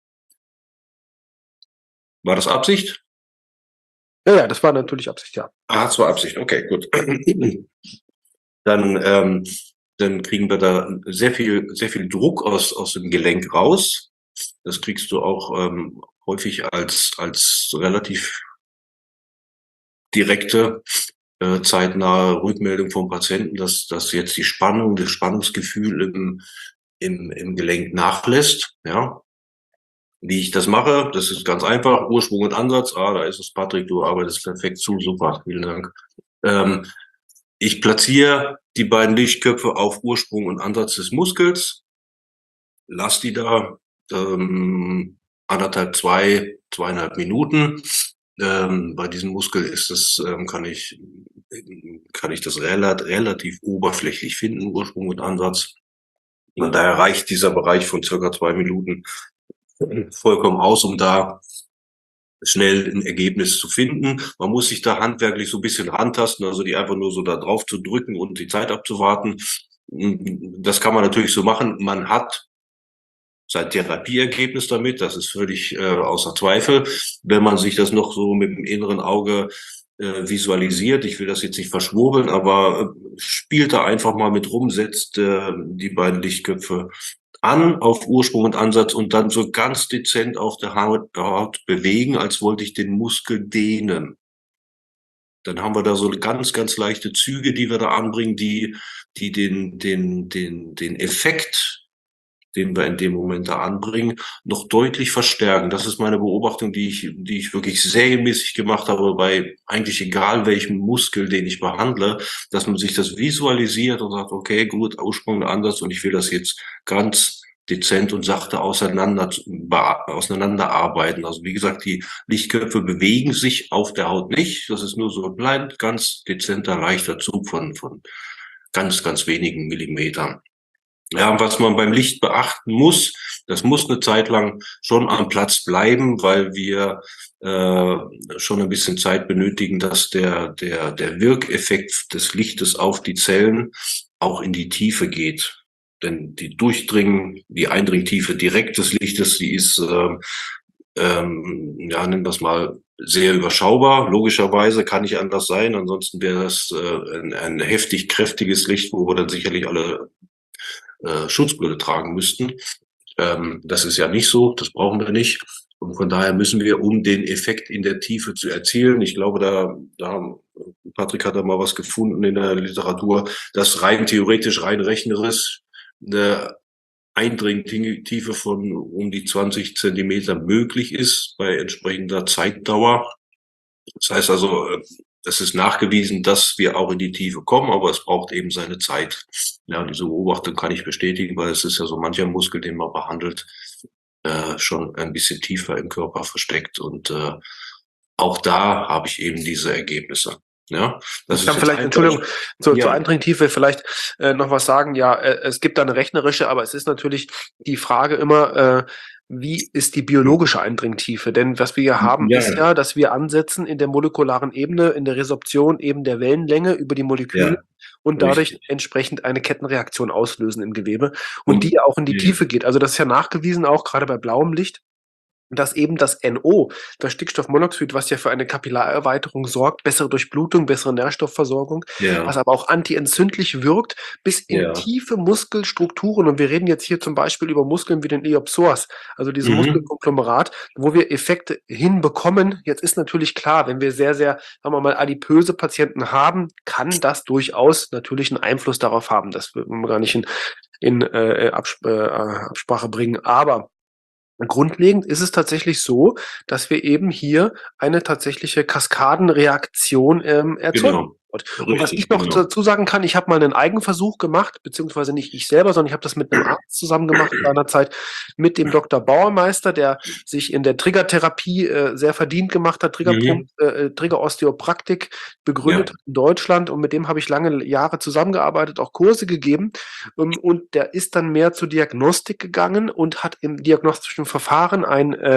War das Absicht? Ja, ja, das war natürlich Absicht, ja. Ah, das war Absicht. Okay, gut. Dann, dann kriegen wir da sehr viel Druck aus dem Gelenk raus. Das kriegst du auch häufig als relativ direkte, zeitnahe Rückmeldung vom Patienten, dass jetzt die Spannung, das Spannungsgefühl im Gelenk nachlässt. Ja, wie ich das mache, das ist ganz einfach. Ursprung und Ansatz. Ah, da ist es, Patrick, du arbeitest perfekt zu. Super, vielen Dank. Ich platziere die beiden Lichtköpfe auf Ursprung und Ansatz des Muskels, lass die da anderthalb, zweieinhalb Minuten. Bei diesem Muskel ist es, kann ich das relativ oberflächlich finden, Ursprung und Ansatz. Und daher reicht dieser Bereich von circa 2 Minuten vollkommen aus, um da schnell ein Ergebnis zu finden. Man muss sich da handwerklich so ein bisschen rantasten, also die einfach nur so da drauf zu drücken und die Zeit abzuwarten. Das kann man natürlich so machen. Man hat sein Therapieergebnis damit, das ist völlig außer Zweifel. Wenn man sich das noch so mit dem inneren Auge visualisiert, ich will das jetzt nicht verschwurbeln, aber spielt da einfach mal mit rum, setzt die beiden Lichtköpfe an auf Ursprung und Ansatz und dann so ganz dezent auf der Haut bewegen, als wollte ich den Muskel dehnen. Dann haben wir da so ganz, ganz leichte Züge, die wir da anbringen, die den Effekt, den wir in dem Moment da anbringen, noch deutlich verstärken. Das ist meine Beobachtung, die ich wirklich serienmäßig gemacht habe, bei eigentlich egal welchem Muskel, den ich behandle, dass man sich das visualisiert und sagt, okay, gut, Ursprung und Ansatz und ich will das jetzt ganz dezent und sachte auseinanderarbeiten. Also wie gesagt, die Lichtköpfe bewegen sich auf der Haut nicht. Das ist nur so ein ganz dezenter, leichter Zug von ganz, ganz wenigen Millimetern. Ja, und was man beim Licht beachten muss, das muss eine Zeit lang schon am Platz bleiben, weil wir schon ein bisschen Zeit benötigen, dass der Wirkeffekt des Lichtes auf die Zellen auch in die Tiefe geht. Denn die Eindringtiefe direkt des Lichtes, die ist, ja, nennen wir es mal, sehr überschaubar. Logischerweise kann nicht anders sein. Ansonsten wäre das ein heftig kräftiges Licht, wo wir dann sicherlich alle Schutzbrille tragen müssten. Das ist ja nicht so, das brauchen wir nicht. Und von daher müssen wir, um den Effekt in der Tiefe zu erzielen, ich glaube, Patrick hat da mal was gefunden in der Literatur, dass rein theoretisch, rein rechnerisch Eindringtiefe von um die 20 Zentimeter möglich ist bei entsprechender Zeitdauer. Das heißt also, es ist nachgewiesen, dass wir auch in die Tiefe kommen, aber es braucht eben seine Zeit. Ja, diese Beobachtung kann ich bestätigen, weil es ist ja so mancher Muskel, den man behandelt, schon ein bisschen tiefer im Körper versteckt. Und auch da habe ich eben diese Ergebnisse. Ja, das Ich ist kann jetzt vielleicht, ein Entschuldigung, zur Ja, Eindringtiefe vielleicht noch was sagen. Ja, es gibt da eine rechnerische, aber es ist natürlich die Frage immer, wie ist die biologische Eindringtiefe? Denn was wir hier haben, ist ja, ja, dass wir ansetzen in der molekularen Ebene, in der Resorption eben der Wellenlänge über die Moleküle ja, und dadurch richtig. entsprechend eine Kettenreaktion auslösen im Gewebe und die Und ja auch in die ja, Tiefe geht. Also das ist ja nachgewiesen, auch gerade bei blauem Licht, dass eben das NO, das Stickstoffmonoxid, was ja für eine Kapillarerweiterung sorgt, bessere Durchblutung, bessere Nährstoffversorgung, was ja, aber auch antientzündlich wirkt, bis in ja. tiefe Muskelstrukturen. Und wir reden jetzt hier zum Beispiel über Muskeln wie den Iliopsoas, also dieses Mhm. Muskelkonglomerat, wo wir Effekte hinbekommen. Jetzt ist natürlich klar, wenn wir sehr, sehr, sagen wir mal, adipöse Patienten haben, kann das durchaus natürlich einen Einfluss darauf haben. Das will man gar nicht in Absprache bringen. Aber grundlegend ist es tatsächlich so, dass wir eben hier eine tatsächliche Kaskadenreaktion erzeugen. Genau. Und was ich Richtig, noch genau. dazu sagen kann, ich habe mal einen Eigenversuch gemacht, beziehungsweise nicht ich selber, sondern ich habe das mit einem Arzt zusammen gemacht seinerzeit, mit dem Dr. Bauermeister, der sich in der Triggertherapie sehr verdient gemacht hat, Mhm. Triggerosteopraktik begründet Ja, hat in Deutschland, und mit dem habe ich lange Jahre zusammengearbeitet, auch Kurse gegeben. Und der ist dann mehr zur Diagnostik gegangen und hat im diagnostischen Verfahren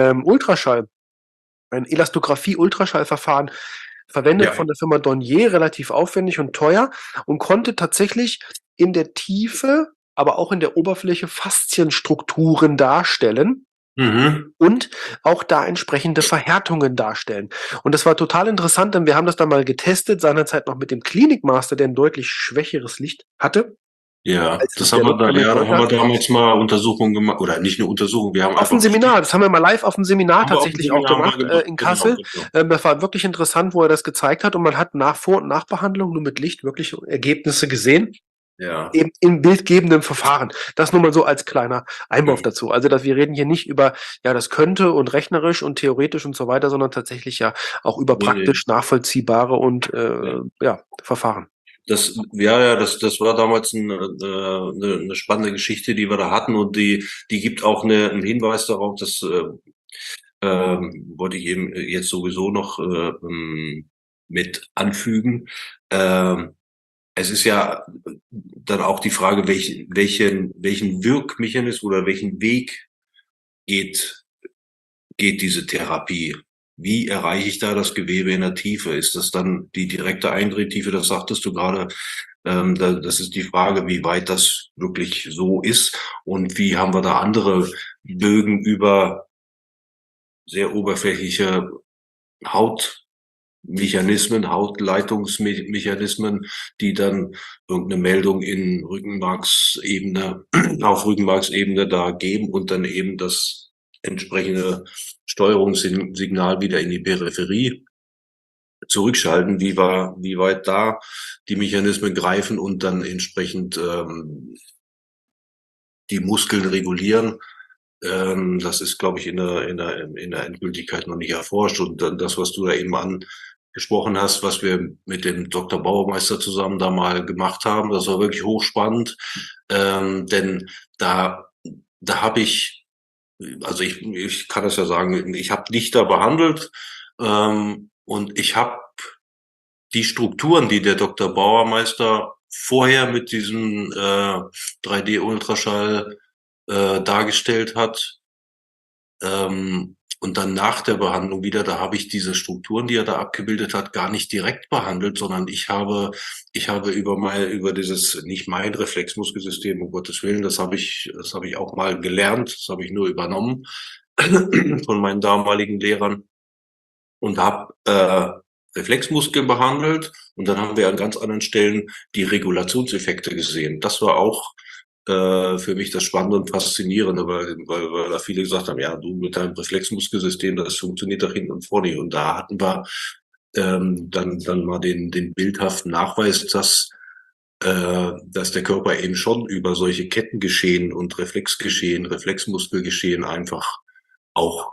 ein Elastographie-Ultraschallverfahren verwendet ja. von der Firma Dornier, relativ aufwendig und teuer, und konnte tatsächlich in der Tiefe, aber auch in der Oberfläche Faszienstrukturen darstellen Mhm. und auch da entsprechende Verhärtungen darstellen. Und das war total interessant, denn wir haben das dann mal getestet, seinerzeit noch mit dem Klinikmaster, der ein deutlich schwächeres Licht hatte, Ja, als es der ja, Luxamed da heute haben wir hat. damals mal Untersuchungen gemacht, oder nicht eine Untersuchung, wir haben Auf dem einfach Seminar, das haben wir mal live auf dem Seminar haben wir auf dem tatsächlich auch Seminar mal gemacht, gemacht. in Genau, Kassel. genau. Das war wirklich interessant, wo er das gezeigt hat, und man hat nach Vor- und Nachbehandlung nur mit Licht wirklich Ergebnisse gesehen, Ja. eben in bildgebendem Verfahren. Das nur mal so als kleiner Einwurf dazu. Also, dass wir reden hier nicht über, ja, das könnte und rechnerisch und theoretisch und so weiter, sondern tatsächlich ja auch über Nee, nee. praktisch nachvollziehbare und, Ja. ja, Verfahren. Das war damals eine spannende Geschichte, die wir da hatten, und die gibt auch einen Hinweis darauf, dass wollte ich eben jetzt sowieso noch mit anfügen. Ähm, Es ist ja dann auch die Frage, welchen Wirkmechanismus oder welchen Weg geht, geht diese Therapie? Wie erreiche ich da das Gewebe in der Tiefe? Ist das dann die direkte Eindrinttiefe? Das sagtest du gerade. Das ist die Frage, wie weit das wirklich so ist, und wie haben wir da andere Bögen über sehr oberflächliche Hautmechanismen, Hautleitungsmechanismen, die dann irgendeine Meldung in Rückenmarksebene, auf Rückenmarksebene da geben und dann eben das entsprechende Steuerungssignal wieder in die Peripherie zurückschalten, wie weit da die Mechanismen greifen und dann entsprechend die Muskeln regulieren. Das ist, glaube ich, in der Endgültigkeit noch nicht erforscht. Und dann das, was du da eben angesprochen hast, was wir mit dem Dr. Bauermeister zusammen da mal gemacht haben, das war wirklich hochspannend. Denn da, da habe ich, also ich kann das ja sagen, ich habe Dichter behandelt, und ich habe die Strukturen, die der Dr. Bauermeister vorher mit diesem 3D-Ultraschall dargestellt hat, und dann nach der Behandlung wieder, da habe ich diese Strukturen, die er da abgebildet hat, gar nicht direkt behandelt, sondern ich habe über dieses, nicht mein Reflexmuskelsystem, um Gottes Willen, das habe ich auch mal gelernt, das habe ich nur übernommen von meinen damaligen Lehrern, und habe Reflexmuskeln behandelt, und dann haben wir an ganz anderen Stellen die Regulationseffekte gesehen. Das war auch für mich das Spannende und Faszinierende, weil da viele gesagt haben, ja, du mit deinem Reflexmuskelsystem, das funktioniert doch hinten und vorne nicht. Und da hatten wir dann mal den bildhaften Nachweis, dass dass der Körper eben schon über solche Kettengeschehen und Reflexgeschehen, Reflexmuskelgeschehen einfach auch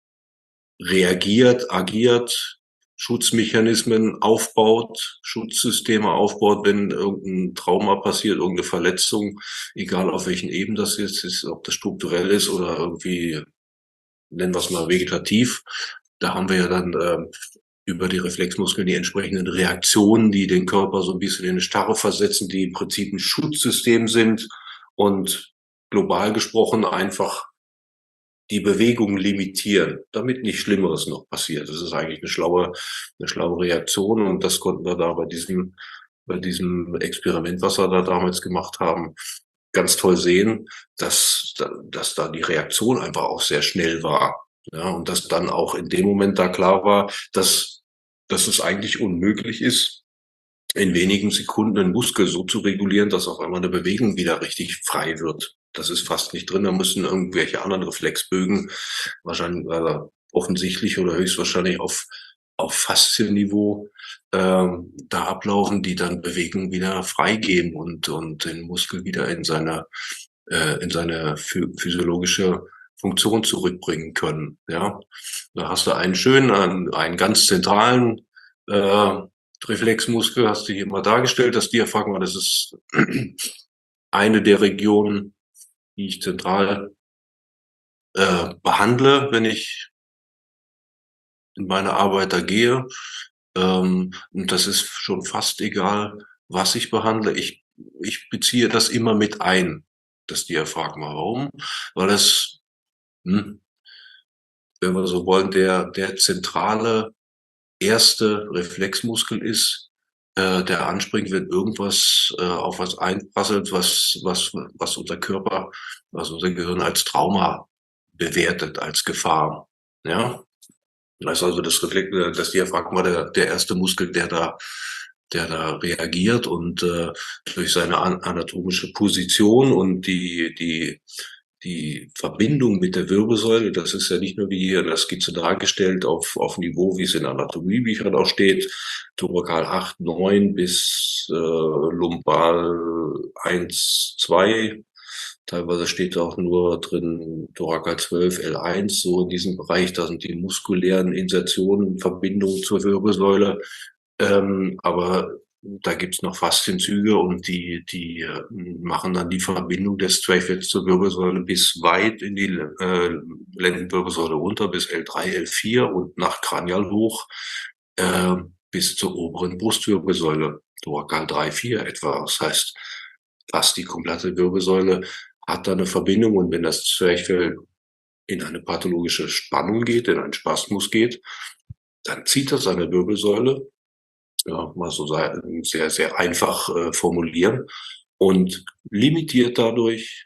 reagiert, agiert, Schutzmechanismen aufbaut, Schutzsysteme aufbaut, wenn irgendein Trauma passiert, irgendeine Verletzung, egal auf welchen Ebenen das jetzt ist, ob das strukturell ist oder irgendwie, nennen wir es mal vegetativ. Da haben wir ja dann über die Reflexmuskeln die entsprechenden Reaktionen, die den Körper so ein bisschen in eine Starre versetzen, die im Prinzip ein Schutzsystem sind und global gesprochen einfach die Bewegung limitieren, damit nicht Schlimmeres noch passiert. Das ist eigentlich eine schlaue Reaktion und das konnten wir da bei diesem Experiment, was wir da damals gemacht haben, ganz toll sehen, dass da die Reaktion einfach auch sehr schnell war. Ja, und dass dann auch in dem Moment da klar war, dass es eigentlich unmöglich ist, in wenigen Sekunden einen Muskel so zu regulieren, dass auf einmal eine Bewegung wieder richtig frei wird. Das ist fast nicht drin. Da müssen irgendwelche anderen Reflexbögen wahrscheinlich offensichtlich oder höchstwahrscheinlich auf Faszienniveau da ablaufen, die dann Bewegung wieder freigeben und den Muskel wieder in seine physiologische Funktion zurückbringen können. Ja, da hast du einen ganz zentralen Reflexmuskel, hast du hier mal dargestellt. Das Diaphragma, das ist eine der Regionen, die ich zentral behandle, wenn ich in meine Arbeit da gehe. Und das ist schon fast egal, was ich behandle. Ich beziehe das immer mit ein, das Diaphragma. Warum? Weil es, hm, wenn wir so wollen, der zentrale erste Reflexmuskel ist, der anspringt, wenn irgendwas auf was einprasselt, was unser Körper, was unser Gehirn als Trauma bewertet, als Gefahr. Ja, das ist also das Diaphragma der erste Muskel, der da reagiert und durch seine anatomische Position und die Verbindung mit der Wirbelsäule, das ist ja nicht nur wie hier in der Skizze dargestellt auf Niveau, wie es in Anatomiebüchern auch steht, Thorakal 8, 9 bis Lumbal 1, 2. Teilweise steht auch nur drin Thorakal 12, L1, so in diesem Bereich, da sind die muskulären Insertionen, Verbindungen zur Wirbelsäule. Aber da gibt's noch Faszienzüge und die machen dann die Verbindung des Zwerchfells zur Wirbelsäule bis weit in die Lendenwirbelsäule runter, bis L3, L4 und nach Kranial hoch bis zur oberen Brustwirbelsäule, Thorakal 3, 4 etwa. Das heißt, fast die komplette Wirbelsäule hat da eine Verbindung und wenn das Zwerchfell in eine pathologische Spannung geht, in einen Spasmus geht, dann zieht das an der Wirbelsäule, ja, mal so sehr, sehr einfach formulieren und limitiert dadurch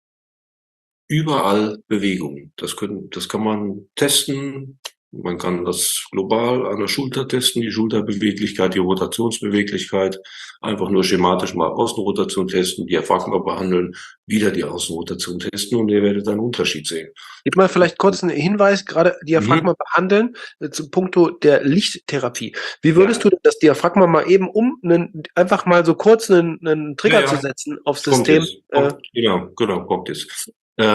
überall Bewegungen. Das kann man testen. Man kann das global an der Schulter testen, die Schulterbeweglichkeit, die Rotationsbeweglichkeit. Einfach nur schematisch mal Außenrotation testen, Diaphragma behandeln, wieder die Außenrotation testen und ihr werdet einen Unterschied sehen. Gib mal vielleicht kurz einen Hinweis, gerade Diaphragma behandeln, zum Punkto der Lichttherapie. Wie würdest du das Diaphragma mal eben, einfach mal so kurz einen Trigger zu setzen aufs System? Genau, kommt jetzt.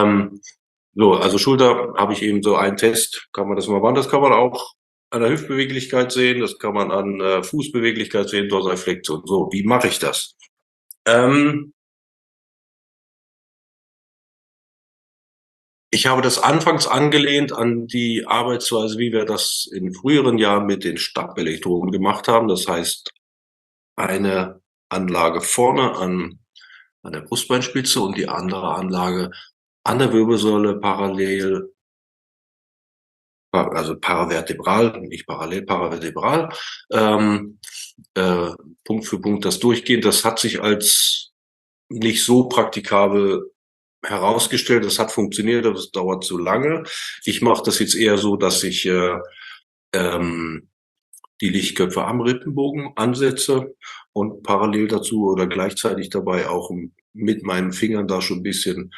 So, also Schulter habe ich eben so einen Test, kann man das mal machen. Das kann man auch an der Hüftbeweglichkeit sehen, das kann man an Fußbeweglichkeit sehen, Dorsiflexion. So, wie mache ich das? Ich habe das anfangs angelehnt an die Arbeitsweise, wie wir das in früheren Jahren mit den Stabelektroden gemacht haben. Das heißt, eine Anlage vorne an der Brustbeinspitze und die andere Anlage an der Wirbelsäule parallel, also paravertebral, nicht parallel, paravertebral, Punkt für Punkt das durchgehen. Das hat sich als nicht so praktikabel herausgestellt. Das hat funktioniert, aber es dauert zu lange. Ich mache das jetzt eher so, dass ich die Lichtköpfe am Rippenbogen ansetze und parallel dazu oder gleichzeitig dabei auch mit meinen Fingern da schon ein bisschen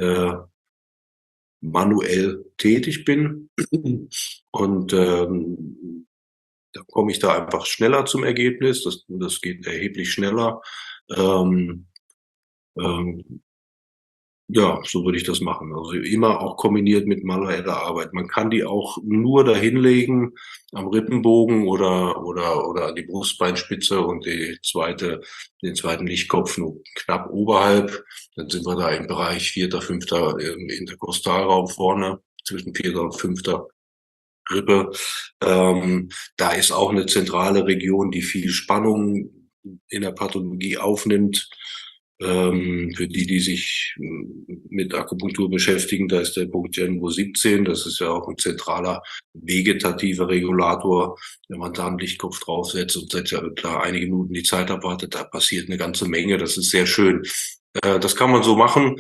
manuell tätig bin. Und da komme ich da einfach schneller zum Ergebnis. Das geht erheblich schneller. Ähm, ähm, ja, so würde ich das machen. Also immer auch kombiniert mit manueller Arbeit. Man kann die auch nur dahinlegen am Rippenbogen oder an die Brustbeinspitze und den zweiten Lichtkopf nur knapp oberhalb. Dann sind wir da im Bereich vierter, fünfter Interkostalraum vorne, zwischen vierter und fünfter Rippe. Da ist auch eine zentrale Region, die viel Spannung in der Pathologie aufnimmt. Für die sich mit Akupunktur beschäftigen, da ist der Punkt Genvo 17, das ist ja auch ein zentraler vegetativer Regulator. Wenn man da einen Lichtkopf draufsetzt und da einige Minuten die Zeit abwartet, da passiert eine ganze Menge, das ist sehr schön. Das kann man so machen.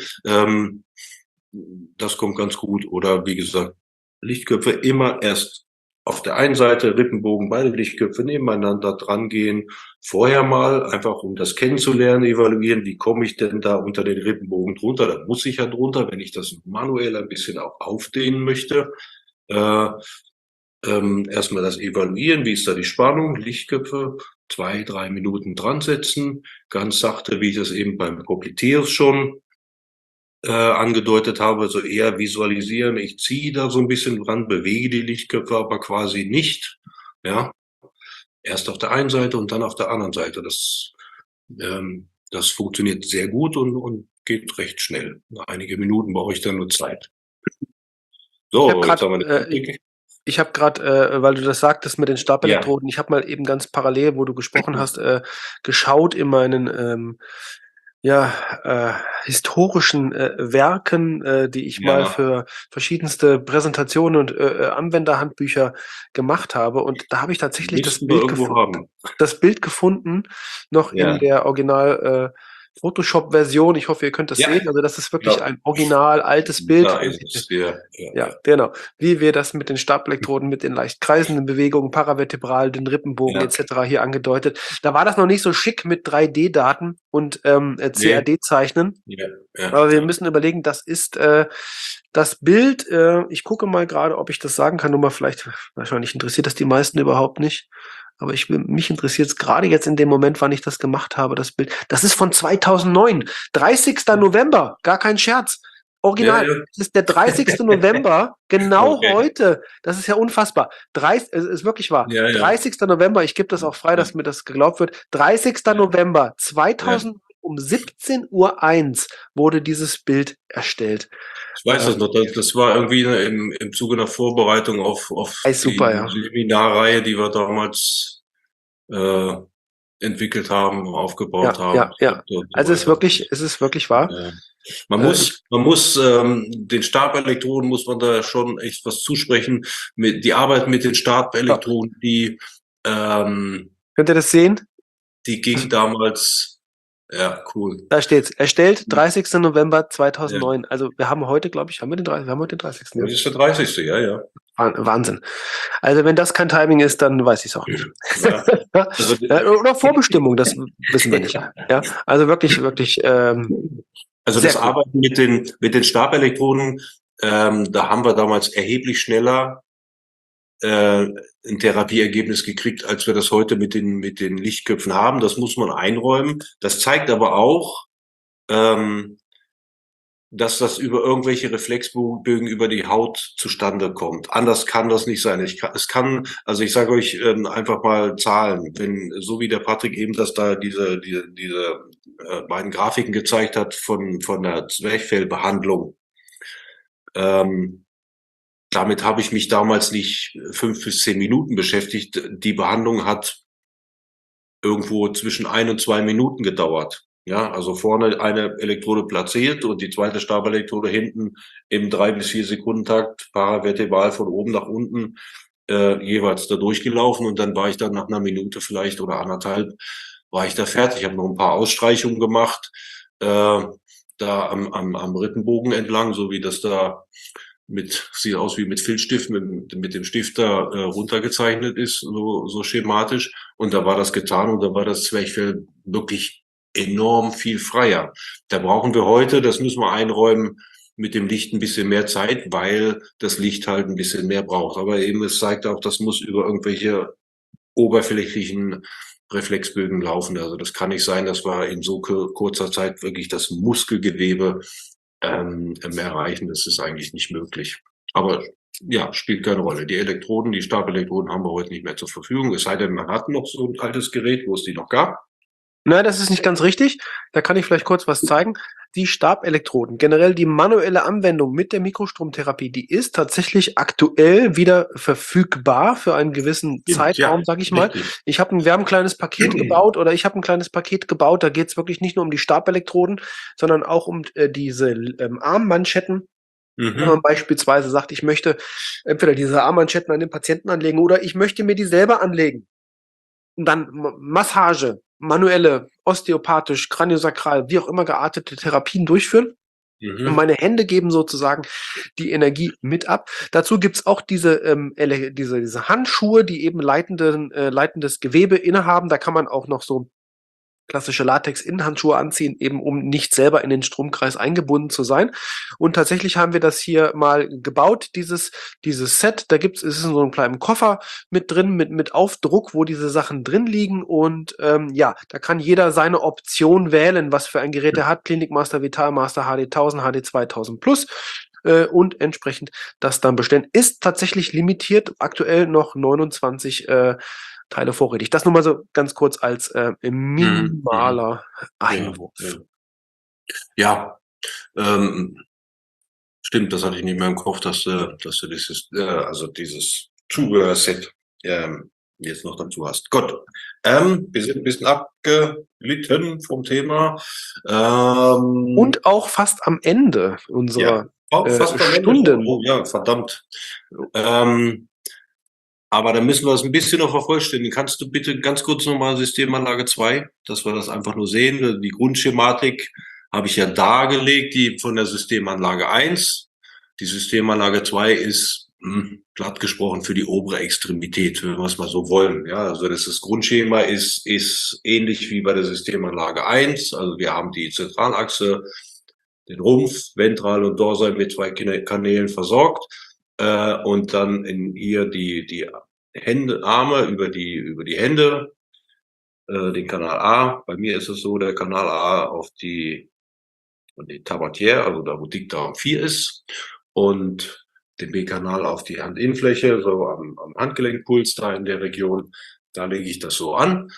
Das kommt ganz gut. Oder wie gesagt, Lichtköpfe immer erst auf der einen Seite, Rippenbogen, beide Lichtköpfe nebeneinander dran gehen. Vorher mal, einfach um das kennenzulernen, evaluieren, wie komme ich denn da unter den Rippenbogen drunter? Da muss ich ja drunter, wenn ich das manuell ein bisschen auch aufdehnen möchte. Erstmal das Evaluieren, wie ist da die Spannung, Lichtköpfe, 2-3 Minuten dran setzen, ganz sachte, wie ich das eben beim Popliteus schon angedeutet habe, so eher visualisieren. Ich ziehe da so ein bisschen dran, bewege die Lichtköpfe aber quasi nicht. Ja, erst auf der einen Seite und dann auf der anderen Seite. Das funktioniert sehr gut und geht recht schnell. Einige Minuten brauche ich dann nur Zeit. So, jetzt haben wir eine Ich habe gerade, weil du das sagtest mit den Ja. Stabelektroden, ich habe mal eben ganz parallel, wo du gesprochen hast, geschaut in meinen historischen Werken, die ich mal Ja, für verschiedenste Präsentationen und Anwenderhandbücher gemacht habe. Und da habe ich tatsächlich müssten wir irgendwo haben. das Bild gefunden, noch in Ja, der Original Photoshop-Version. Ich hoffe, ihr könnt das ja, sehen. Also das ist wirklich genau. ein original altes Bild. Da ist es. Ja, ja, Ja, ja. genau. Wie wir das mit den Stabelektroden, mit den leicht kreisenden Bewegungen, paravertebral, den Rippenbogen Ja. etc. hier angedeutet. Da war das noch nicht so schick mit 3D-Daten und CAD-Zeichnen. Ja, ja, Aber wir ja. müssen überlegen, das ist das Bild. Ich gucke mal gerade, ob ich das sagen kann. Nur mal vielleicht, wahrscheinlich interessiert das die meisten überhaupt nicht. Aber mich interessiert es gerade jetzt in dem Moment, wann ich das gemacht habe, das Bild. Das ist von 2009, 30. November, gar kein Scherz. Original. Ja, ja. Es ist der 30. November, genau Okay. heute. Das ist ja unfassbar. Es ist wirklich wahr. Ja, ja. 30. November, ich gebe das auch frei, dass mir das geglaubt wird. 30. November 2000 um 17:01 wurde dieses Bild erstellt. Ich weiß das noch, das war irgendwie im Zuge einer Vorbereitung auf Super, ja. die Seminarreihe, die wir damals entwickelt haben, aufgebaut haben. Ja. Also es ist wirklich wahr. Man muss den Stabelektroden muss man da schon echt was zusprechen. Die Arbeit mit den Stabelektroden, Könnt ihr das sehen? die ging damals, ja, cool. Da steht's. Erstellt 30. November 2009. Also wir haben heute, glaube ich, wir haben heute den 30. Das ist der 30. Ja. Wahnsinn. Also wenn das kein Timing ist, dann weiß ich es auch nicht. Ja. Also, Oder Vorbestimmung, das wissen wir nicht. Ja, also wirklich. Also das Arbeiten mit den Stabelektroden, da haben wir damals erheblich schneller ein Therapieergebnis gekriegt, als wir das heute mit den Lichtköpfen haben. Das muss man einräumen. Das zeigt aber auch, dass das über irgendwelche Reflexbögen über die Haut zustande kommt. Anders kann das nicht sein. Ich sage euch einfach mal Zahlen. Wenn, so wie der Patrick eben das da diese beiden Grafiken gezeigt hat von der Zwerchfellbehandlung, damit habe ich mich damals nicht 5 bis 10 Minuten beschäftigt. Die Behandlung hat irgendwo zwischen 1 und 2 Minuten gedauert. Ja, also vorne eine Elektrode platziert und die zweite Stabelektrode hinten im 3 bis 4 Sekundentakt paravertebral von oben nach unten jeweils da durchgelaufen und dann war ich dann nach einer Minute vielleicht oder anderthalb war ich da fertig. Ich habe noch ein paar Ausstreichungen gemacht, da am Rippenbogen entlang, so wie das da sieht aus wie mit Filzstift, mit dem Stift da runtergezeichnet ist, so schematisch. Und da war das getan und da war das Zwerchfell wirklich enorm viel freier. Da brauchen wir heute, das müssen wir einräumen, mit dem Licht ein bisschen mehr Zeit, weil das Licht halt ein bisschen mehr braucht. Aber eben, es zeigt auch, das muss über irgendwelche oberflächlichen Reflexbögen laufen. Also das kann nicht sein, dass wir in so kurzer Zeit wirklich das Muskelgewebe erreichen. Das ist eigentlich nicht möglich. Aber ja, spielt keine Rolle. Die Elektroden, die Stabelektroden haben wir heute nicht mehr zur Verfügung. Es sei denn, man hat noch so ein altes Gerät, wo es die noch gab. Nein, das ist nicht ganz richtig. Da kann ich vielleicht kurz was zeigen. Die Stabelektroden, generell die manuelle Anwendung mit der Mikrostromtherapie, die ist tatsächlich aktuell wieder verfügbar für einen gewissen Zeitraum, Ja, sage ich mal. richtig. Wir haben ein kleines Paket gebaut oder ich habe ein kleines Paket gebaut. Da geht es wirklich nicht nur um die Stabelektroden, sondern auch um diese Armmanschetten. Wenn man Mhm. beispielsweise sagt, ich möchte entweder diese Armmanschetten an den Patienten anlegen oder ich möchte mir die selber anlegen. Und dann Massage, manuelle, osteopathisch, kraniosakral, wie auch immer geartete Therapien durchführen. Und Mhm. meine Hände geben sozusagen die Energie mit ab. Dazu gibt's auch diese Handschuhe, die eben leitendes Gewebe innehaben. Da kann man auch noch so klassische Latex-Innenhandschuhe anziehen, eben um nicht selber in den Stromkreis eingebunden zu sein. Und tatsächlich haben wir das hier mal gebaut, dieses Set. Es ist in so einem kleinen Koffer mit drin, mit Aufdruck, wo diese Sachen drin liegen. Und ja, da kann jeder seine Option wählen, was für ein Gerät er hat. Klinikmaster, Vitalmaster, HD 1000, HD 2000 Plus. Und entsprechend das dann bestellen. Ist tatsächlich limitiert, aktuell noch 29 Teile vorrätig. Das nur mal so ganz kurz als Mhm. Mhm. minimaler Ja, ja. Einwurf. Ja, stimmt, das hatte ich nicht mehr im Kopf, dass du dieses Zubehörset jetzt noch dazu hast. Gut. Wir sind ein bisschen abgelitten vom Thema. Und auch fast am Ende Ja, unserer auch fast am Ende schon. Stunden. Oh ja, verdammt. Ähm, aber dann müssen wir es ein bisschen noch vervollständigen. Kannst du bitte ganz kurz nochmal Systemanlage 2, dass wir das einfach nur sehen? Die Grundschematik habe ich ja dargelegt, die von der Systemanlage 1. Die Systemanlage 2 ist platt gesprochen für die obere Extremität, wenn wir es mal so wollen. Ja, also das Grundschema ist ähnlich wie bei der Systemanlage 1. Also wir haben die Zentralachse, den Rumpf, ventral und dorsal mit zwei Kanälen versorgt. Und dann in ihr die Hände, Arme über die Hände, den Kanal A. Bei mir ist es so, der Kanal A auf die Tabatière, also da wo Dickdarm 4 ist, und den B-Kanal auf die Handinnenfläche, so am Handgelenkpuls da in der Region. Da lege ich das so an.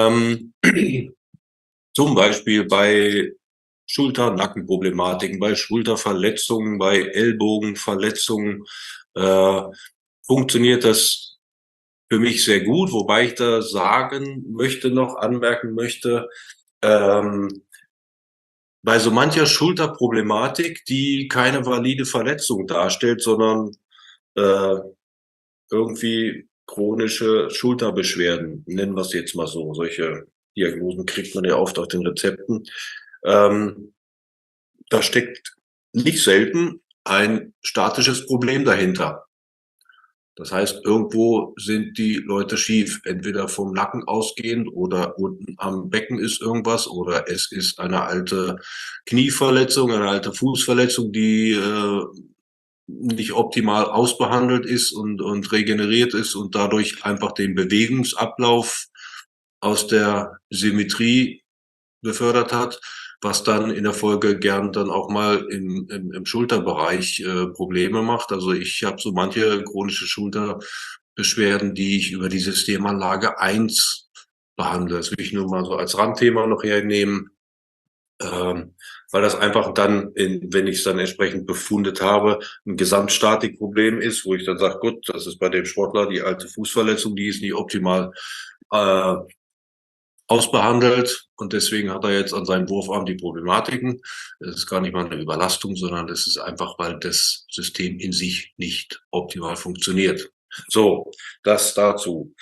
Zum Beispiel bei Schulter-Nackenproblematiken, bei Schulterverletzungen, bei Ellbogenverletzungen äh, funktioniert das für mich sehr gut, wobei ich da anmerken möchte, ähm, bei so mancher Schulterproblematik, die keine valide Verletzung darstellt, sondern äh, irgendwie chronische Schulterbeschwerden, nennen wir es jetzt mal so. Solche Diagnosen kriegt man ja oft auf den Rezepten. Ähm, Da steckt nicht selten ein statisches Problem dahinter. Das heißt, irgendwo sind die Leute schief, entweder vom Nacken ausgehend oder unten am Becken ist irgendwas oder es ist eine alte Knieverletzung, eine alte Fußverletzung, die nicht optimal ausbehandelt ist und regeneriert ist und dadurch einfach den Bewegungsablauf aus der Symmetrie befördert hat, was dann in der Folge gern dann auch mal im Schulterbereich Probleme macht. Also ich habe so manche chronische Schulterbeschwerden, die ich über die Systemanlage 1 behandle. Das will ich nur mal so als Randthema noch hernehmen, weil das einfach dann, wenn ich es dann entsprechend befundet habe, ein Gesamtstatikproblem ist, wo ich dann sage, gut, das ist bei dem Sportler die alte Fußverletzung, die ist nicht optimal äh, ausbehandelt und deswegen hat er jetzt an seinem Wurfarm die Problematiken. Es ist gar nicht mal eine Überlastung, sondern es ist einfach, weil das System in sich nicht optimal funktioniert. So, das dazu.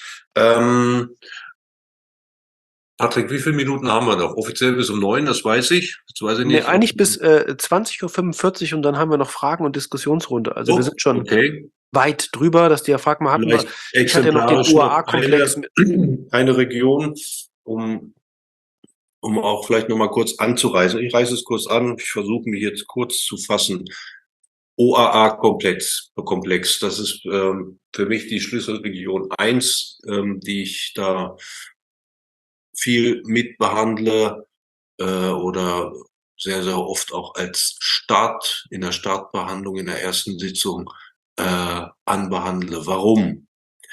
Patrick, wie viele Minuten haben wir noch? Offiziell bis um 9, das weiß ich. Jetzt weiß ich Ne, nicht, ob... eigentlich bis 20:45 Uhr und dann haben wir noch Fragen und Diskussionsrunde. Also wir Oh, sind schon okay. weit drüber. Das Diaphragma hatten wir. Vielleicht Ich hatte ja noch den exemplarisch noch UAA-Komplex mit. eine Region, um auch vielleicht noch mal kurz anzureißen. Ich reiße es kurz an. Ich versuche mich jetzt kurz zu fassen. OAA-Komplex, das ist für mich die Schlüsselregion 1, die ich da viel mitbehandle oder sehr, sehr oft auch als in der Startbehandlung in der ersten Sitzung anbehandle. Warum?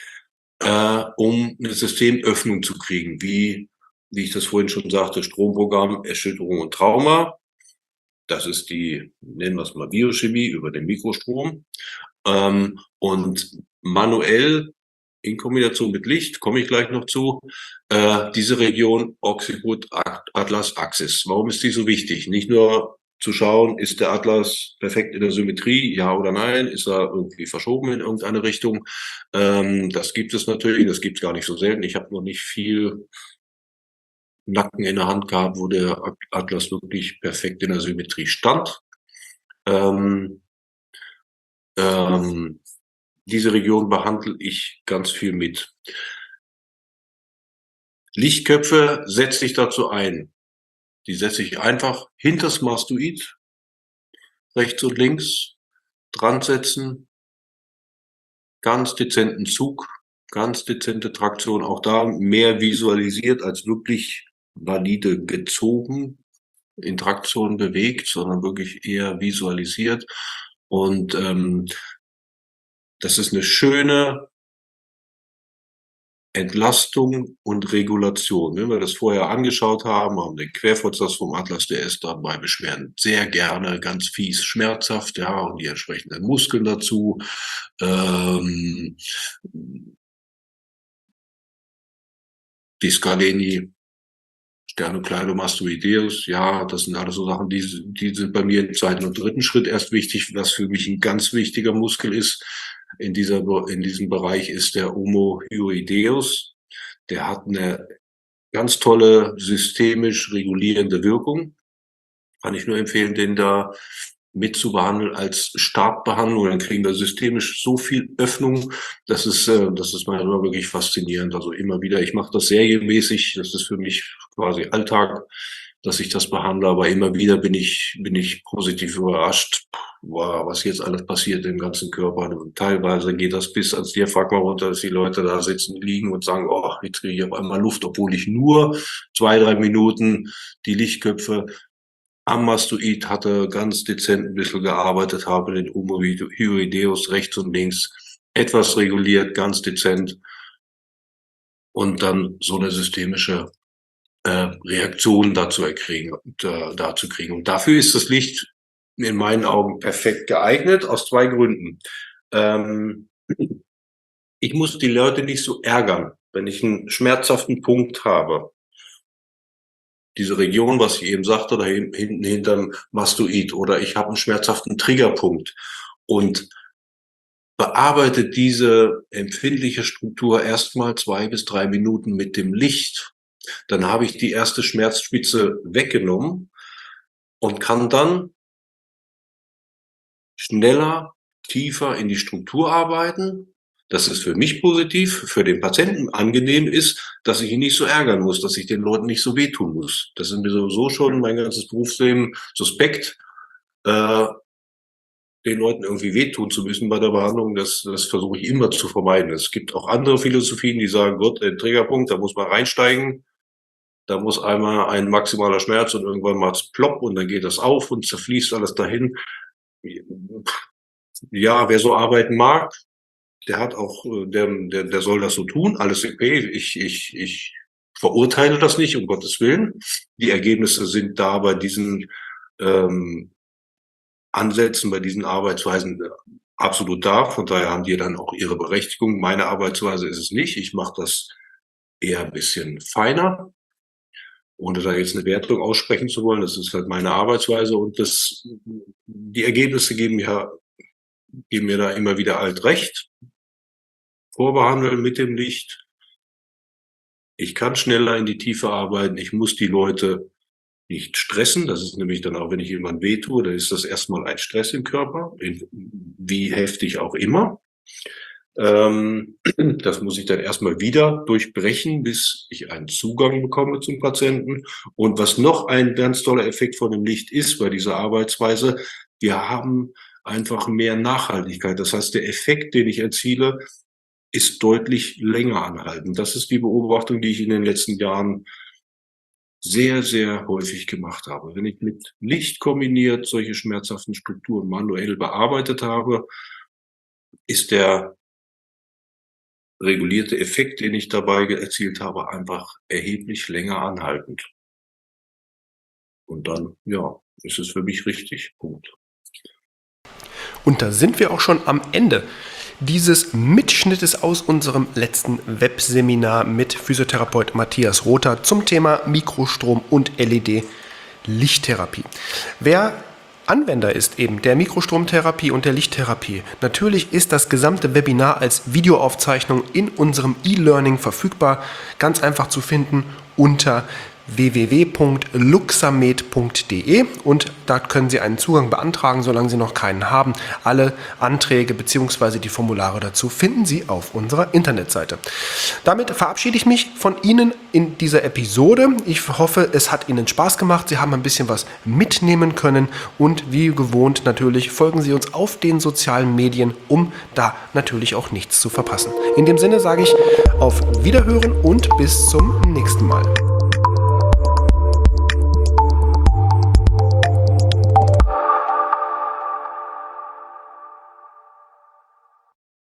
Um eine Systemöffnung zu kriegen, wie ich das vorhin schon sagte, Stromprogramm, Erschütterung und Trauma. Das ist die, nennen wir es mal Biochemie über den Mikrostrom. Und manuell in Kombination mit Licht, komme ich gleich noch zu, diese Region Occiput-Atlas-Axis. Warum ist die so wichtig? Nicht nur zu schauen, ist der Atlas perfekt in der Symmetrie, ja oder nein? Ist er irgendwie verschoben in irgendeine Richtung? Das gibt es natürlich, das gibt es gar nicht so selten. Ich habe noch nicht viel Nacken in der Hand gehabt, wo der Atlas wirklich perfekt in der Symmetrie stand. Ähm, diese Region behandle ich ganz viel mit. Lichtköpfe setze ich dazu ein. Die setze ich einfach hinters Mastoid, rechts und links, dran setzen, ganz dezenten Zug, ganz dezente Traktion, auch da mehr visualisiert als wirklich valide gezogen, in Traktion bewegt, sondern wirklich eher visualisiert. Und das ist eine schöne Entlastung und Regulation. Wenn wir das vorher angeschaut haben den Querfortsatz vom Atlas, der ist dann bei Beschwerden sehr gerne ganz fies schmerzhaft, ja, und die entsprechenden Muskeln dazu. Die Scaleni, Sternocleidomastoideus, ja, das sind alles so Sachen, die sind bei mir im zweiten und dritten Schritt erst wichtig. Was für mich ein ganz wichtiger Muskel ist in diesem Bereich, ist der Omohyoideus. Der hat eine ganz tolle systemisch regulierende Wirkung. Kann ich nur empfehlen, den da mit zu behandeln als Startbehandlung. Dann kriegen wir systemisch so viel Öffnung. Das ist manchmal wirklich faszinierend. Also immer wieder, ich mache das serienmäßig. Das ist für mich quasi Alltag, dass ich das behandle. Aber immer wieder bin ich positiv überrascht, was jetzt alles passiert im ganzen Körper. Und teilweise geht das bis ans Diaphragma runter, dass die Leute da sitzen, liegen und sagen, oh, jetzt kriege ich auf einmal Luft, obwohl ich nur 2-3 Minuten die Lichtköpfe am Mastoid hatte, ganz dezent ein bisschen gearbeitet habe, den Omohyoideus rechts und links etwas reguliert, ganz dezent und dann so eine systemische Reaktion dazu kriegen. Und dafür ist das Licht in meinen Augen perfekt geeignet, aus 2 Gründen. Ich muss die Leute nicht so ärgern, wenn ich einen schmerzhaften Punkt habe. Diese Region, was ich eben sagte, da hinten hinterm Mastoid, oder ich habe einen schmerzhaften Triggerpunkt und bearbeite diese empfindliche Struktur erstmal 2 bis 3 Minuten mit dem Licht. Dann habe ich die erste Schmerzspitze weggenommen und kann dann schneller, tiefer in die Struktur arbeiten. Dass es für mich positiv, für den Patienten angenehm ist, dass ich ihn nicht so ärgern muss, dass ich den Leuten nicht so wehtun muss. Das ist mir sowieso schon mein ganzes Berufsleben suspekt, den Leuten irgendwie wehtun zu müssen bei der Behandlung. Das versuche ich immer zu vermeiden. Es gibt auch andere Philosophien, die sagen, Gott, der Triggerpunkt, da muss man reinsteigen. Da muss einmal ein maximaler Schmerz und irgendwann macht's plopp und dann geht das auf und zerfließt alles dahin. Ja, wer so arbeiten mag, der hat auch, der soll das so tun, alles okay. Ich verurteile das nicht, um Gottes Willen. Die Ergebnisse sind da bei diesen Ansätzen, bei diesen Arbeitsweisen absolut da. Von daher haben die dann auch ihre Berechtigung. Meine Arbeitsweise ist es nicht. Ich mache das eher ein bisschen feiner, ohne da jetzt eine Wertung aussprechen zu wollen. Das ist halt meine Arbeitsweise und die Ergebnisse geben mir da immer wieder alt recht. Vorbehandeln mit dem Licht. Ich kann schneller in die Tiefe arbeiten. Ich muss die Leute nicht stressen. Das ist nämlich dann auch, wenn ich jemandem wehtue, dann ist das erstmal ein Stress im Körper, wie heftig auch immer. Das muss ich dann erstmal wieder durchbrechen, bis ich einen Zugang bekomme zum Patienten. Und was noch ein ganz toller Effekt von dem Licht ist bei dieser Arbeitsweise, wir haben einfach mehr Nachhaltigkeit. Das heißt, der Effekt, den ich erziele, ist deutlich länger anhaltend. Das ist die Beobachtung, die ich in den letzten Jahren sehr, sehr häufig gemacht habe. Wenn ich mit Licht kombiniert solche schmerzhaften Strukturen manuell bearbeitet habe, ist der regulierte Effekt, den ich dabei erzielt habe, einfach erheblich länger anhaltend. Und dann, ja, ist es für mich richtig. Punkt. Und da sind wir auch schon am Ende dieses Mitschnittes aus unserem letzten Webseminar mit Physiotherapeut Matthias Rother zum Thema Mikrostrom und LED-Lichttherapie. Wer Anwender ist eben der Mikrostromtherapie und der Lichttherapie. Natürlich ist das gesamte Webinar als Videoaufzeichnung in unserem E-Learning verfügbar, ganz einfach zu finden unter www.luxamed.de und da können Sie einen Zugang beantragen, solange Sie noch keinen haben. Alle Anträge bzw. die Formulare dazu finden Sie auf unserer Internetseite. Damit verabschiede ich mich von Ihnen in dieser Episode. Ich hoffe, es hat Ihnen Spaß gemacht. Sie haben ein bisschen was mitnehmen können und wie gewohnt natürlich folgen Sie uns auf den sozialen Medien, um da natürlich auch nichts zu verpassen. In dem Sinne sage ich auf Wiederhören und bis zum nächsten Mal.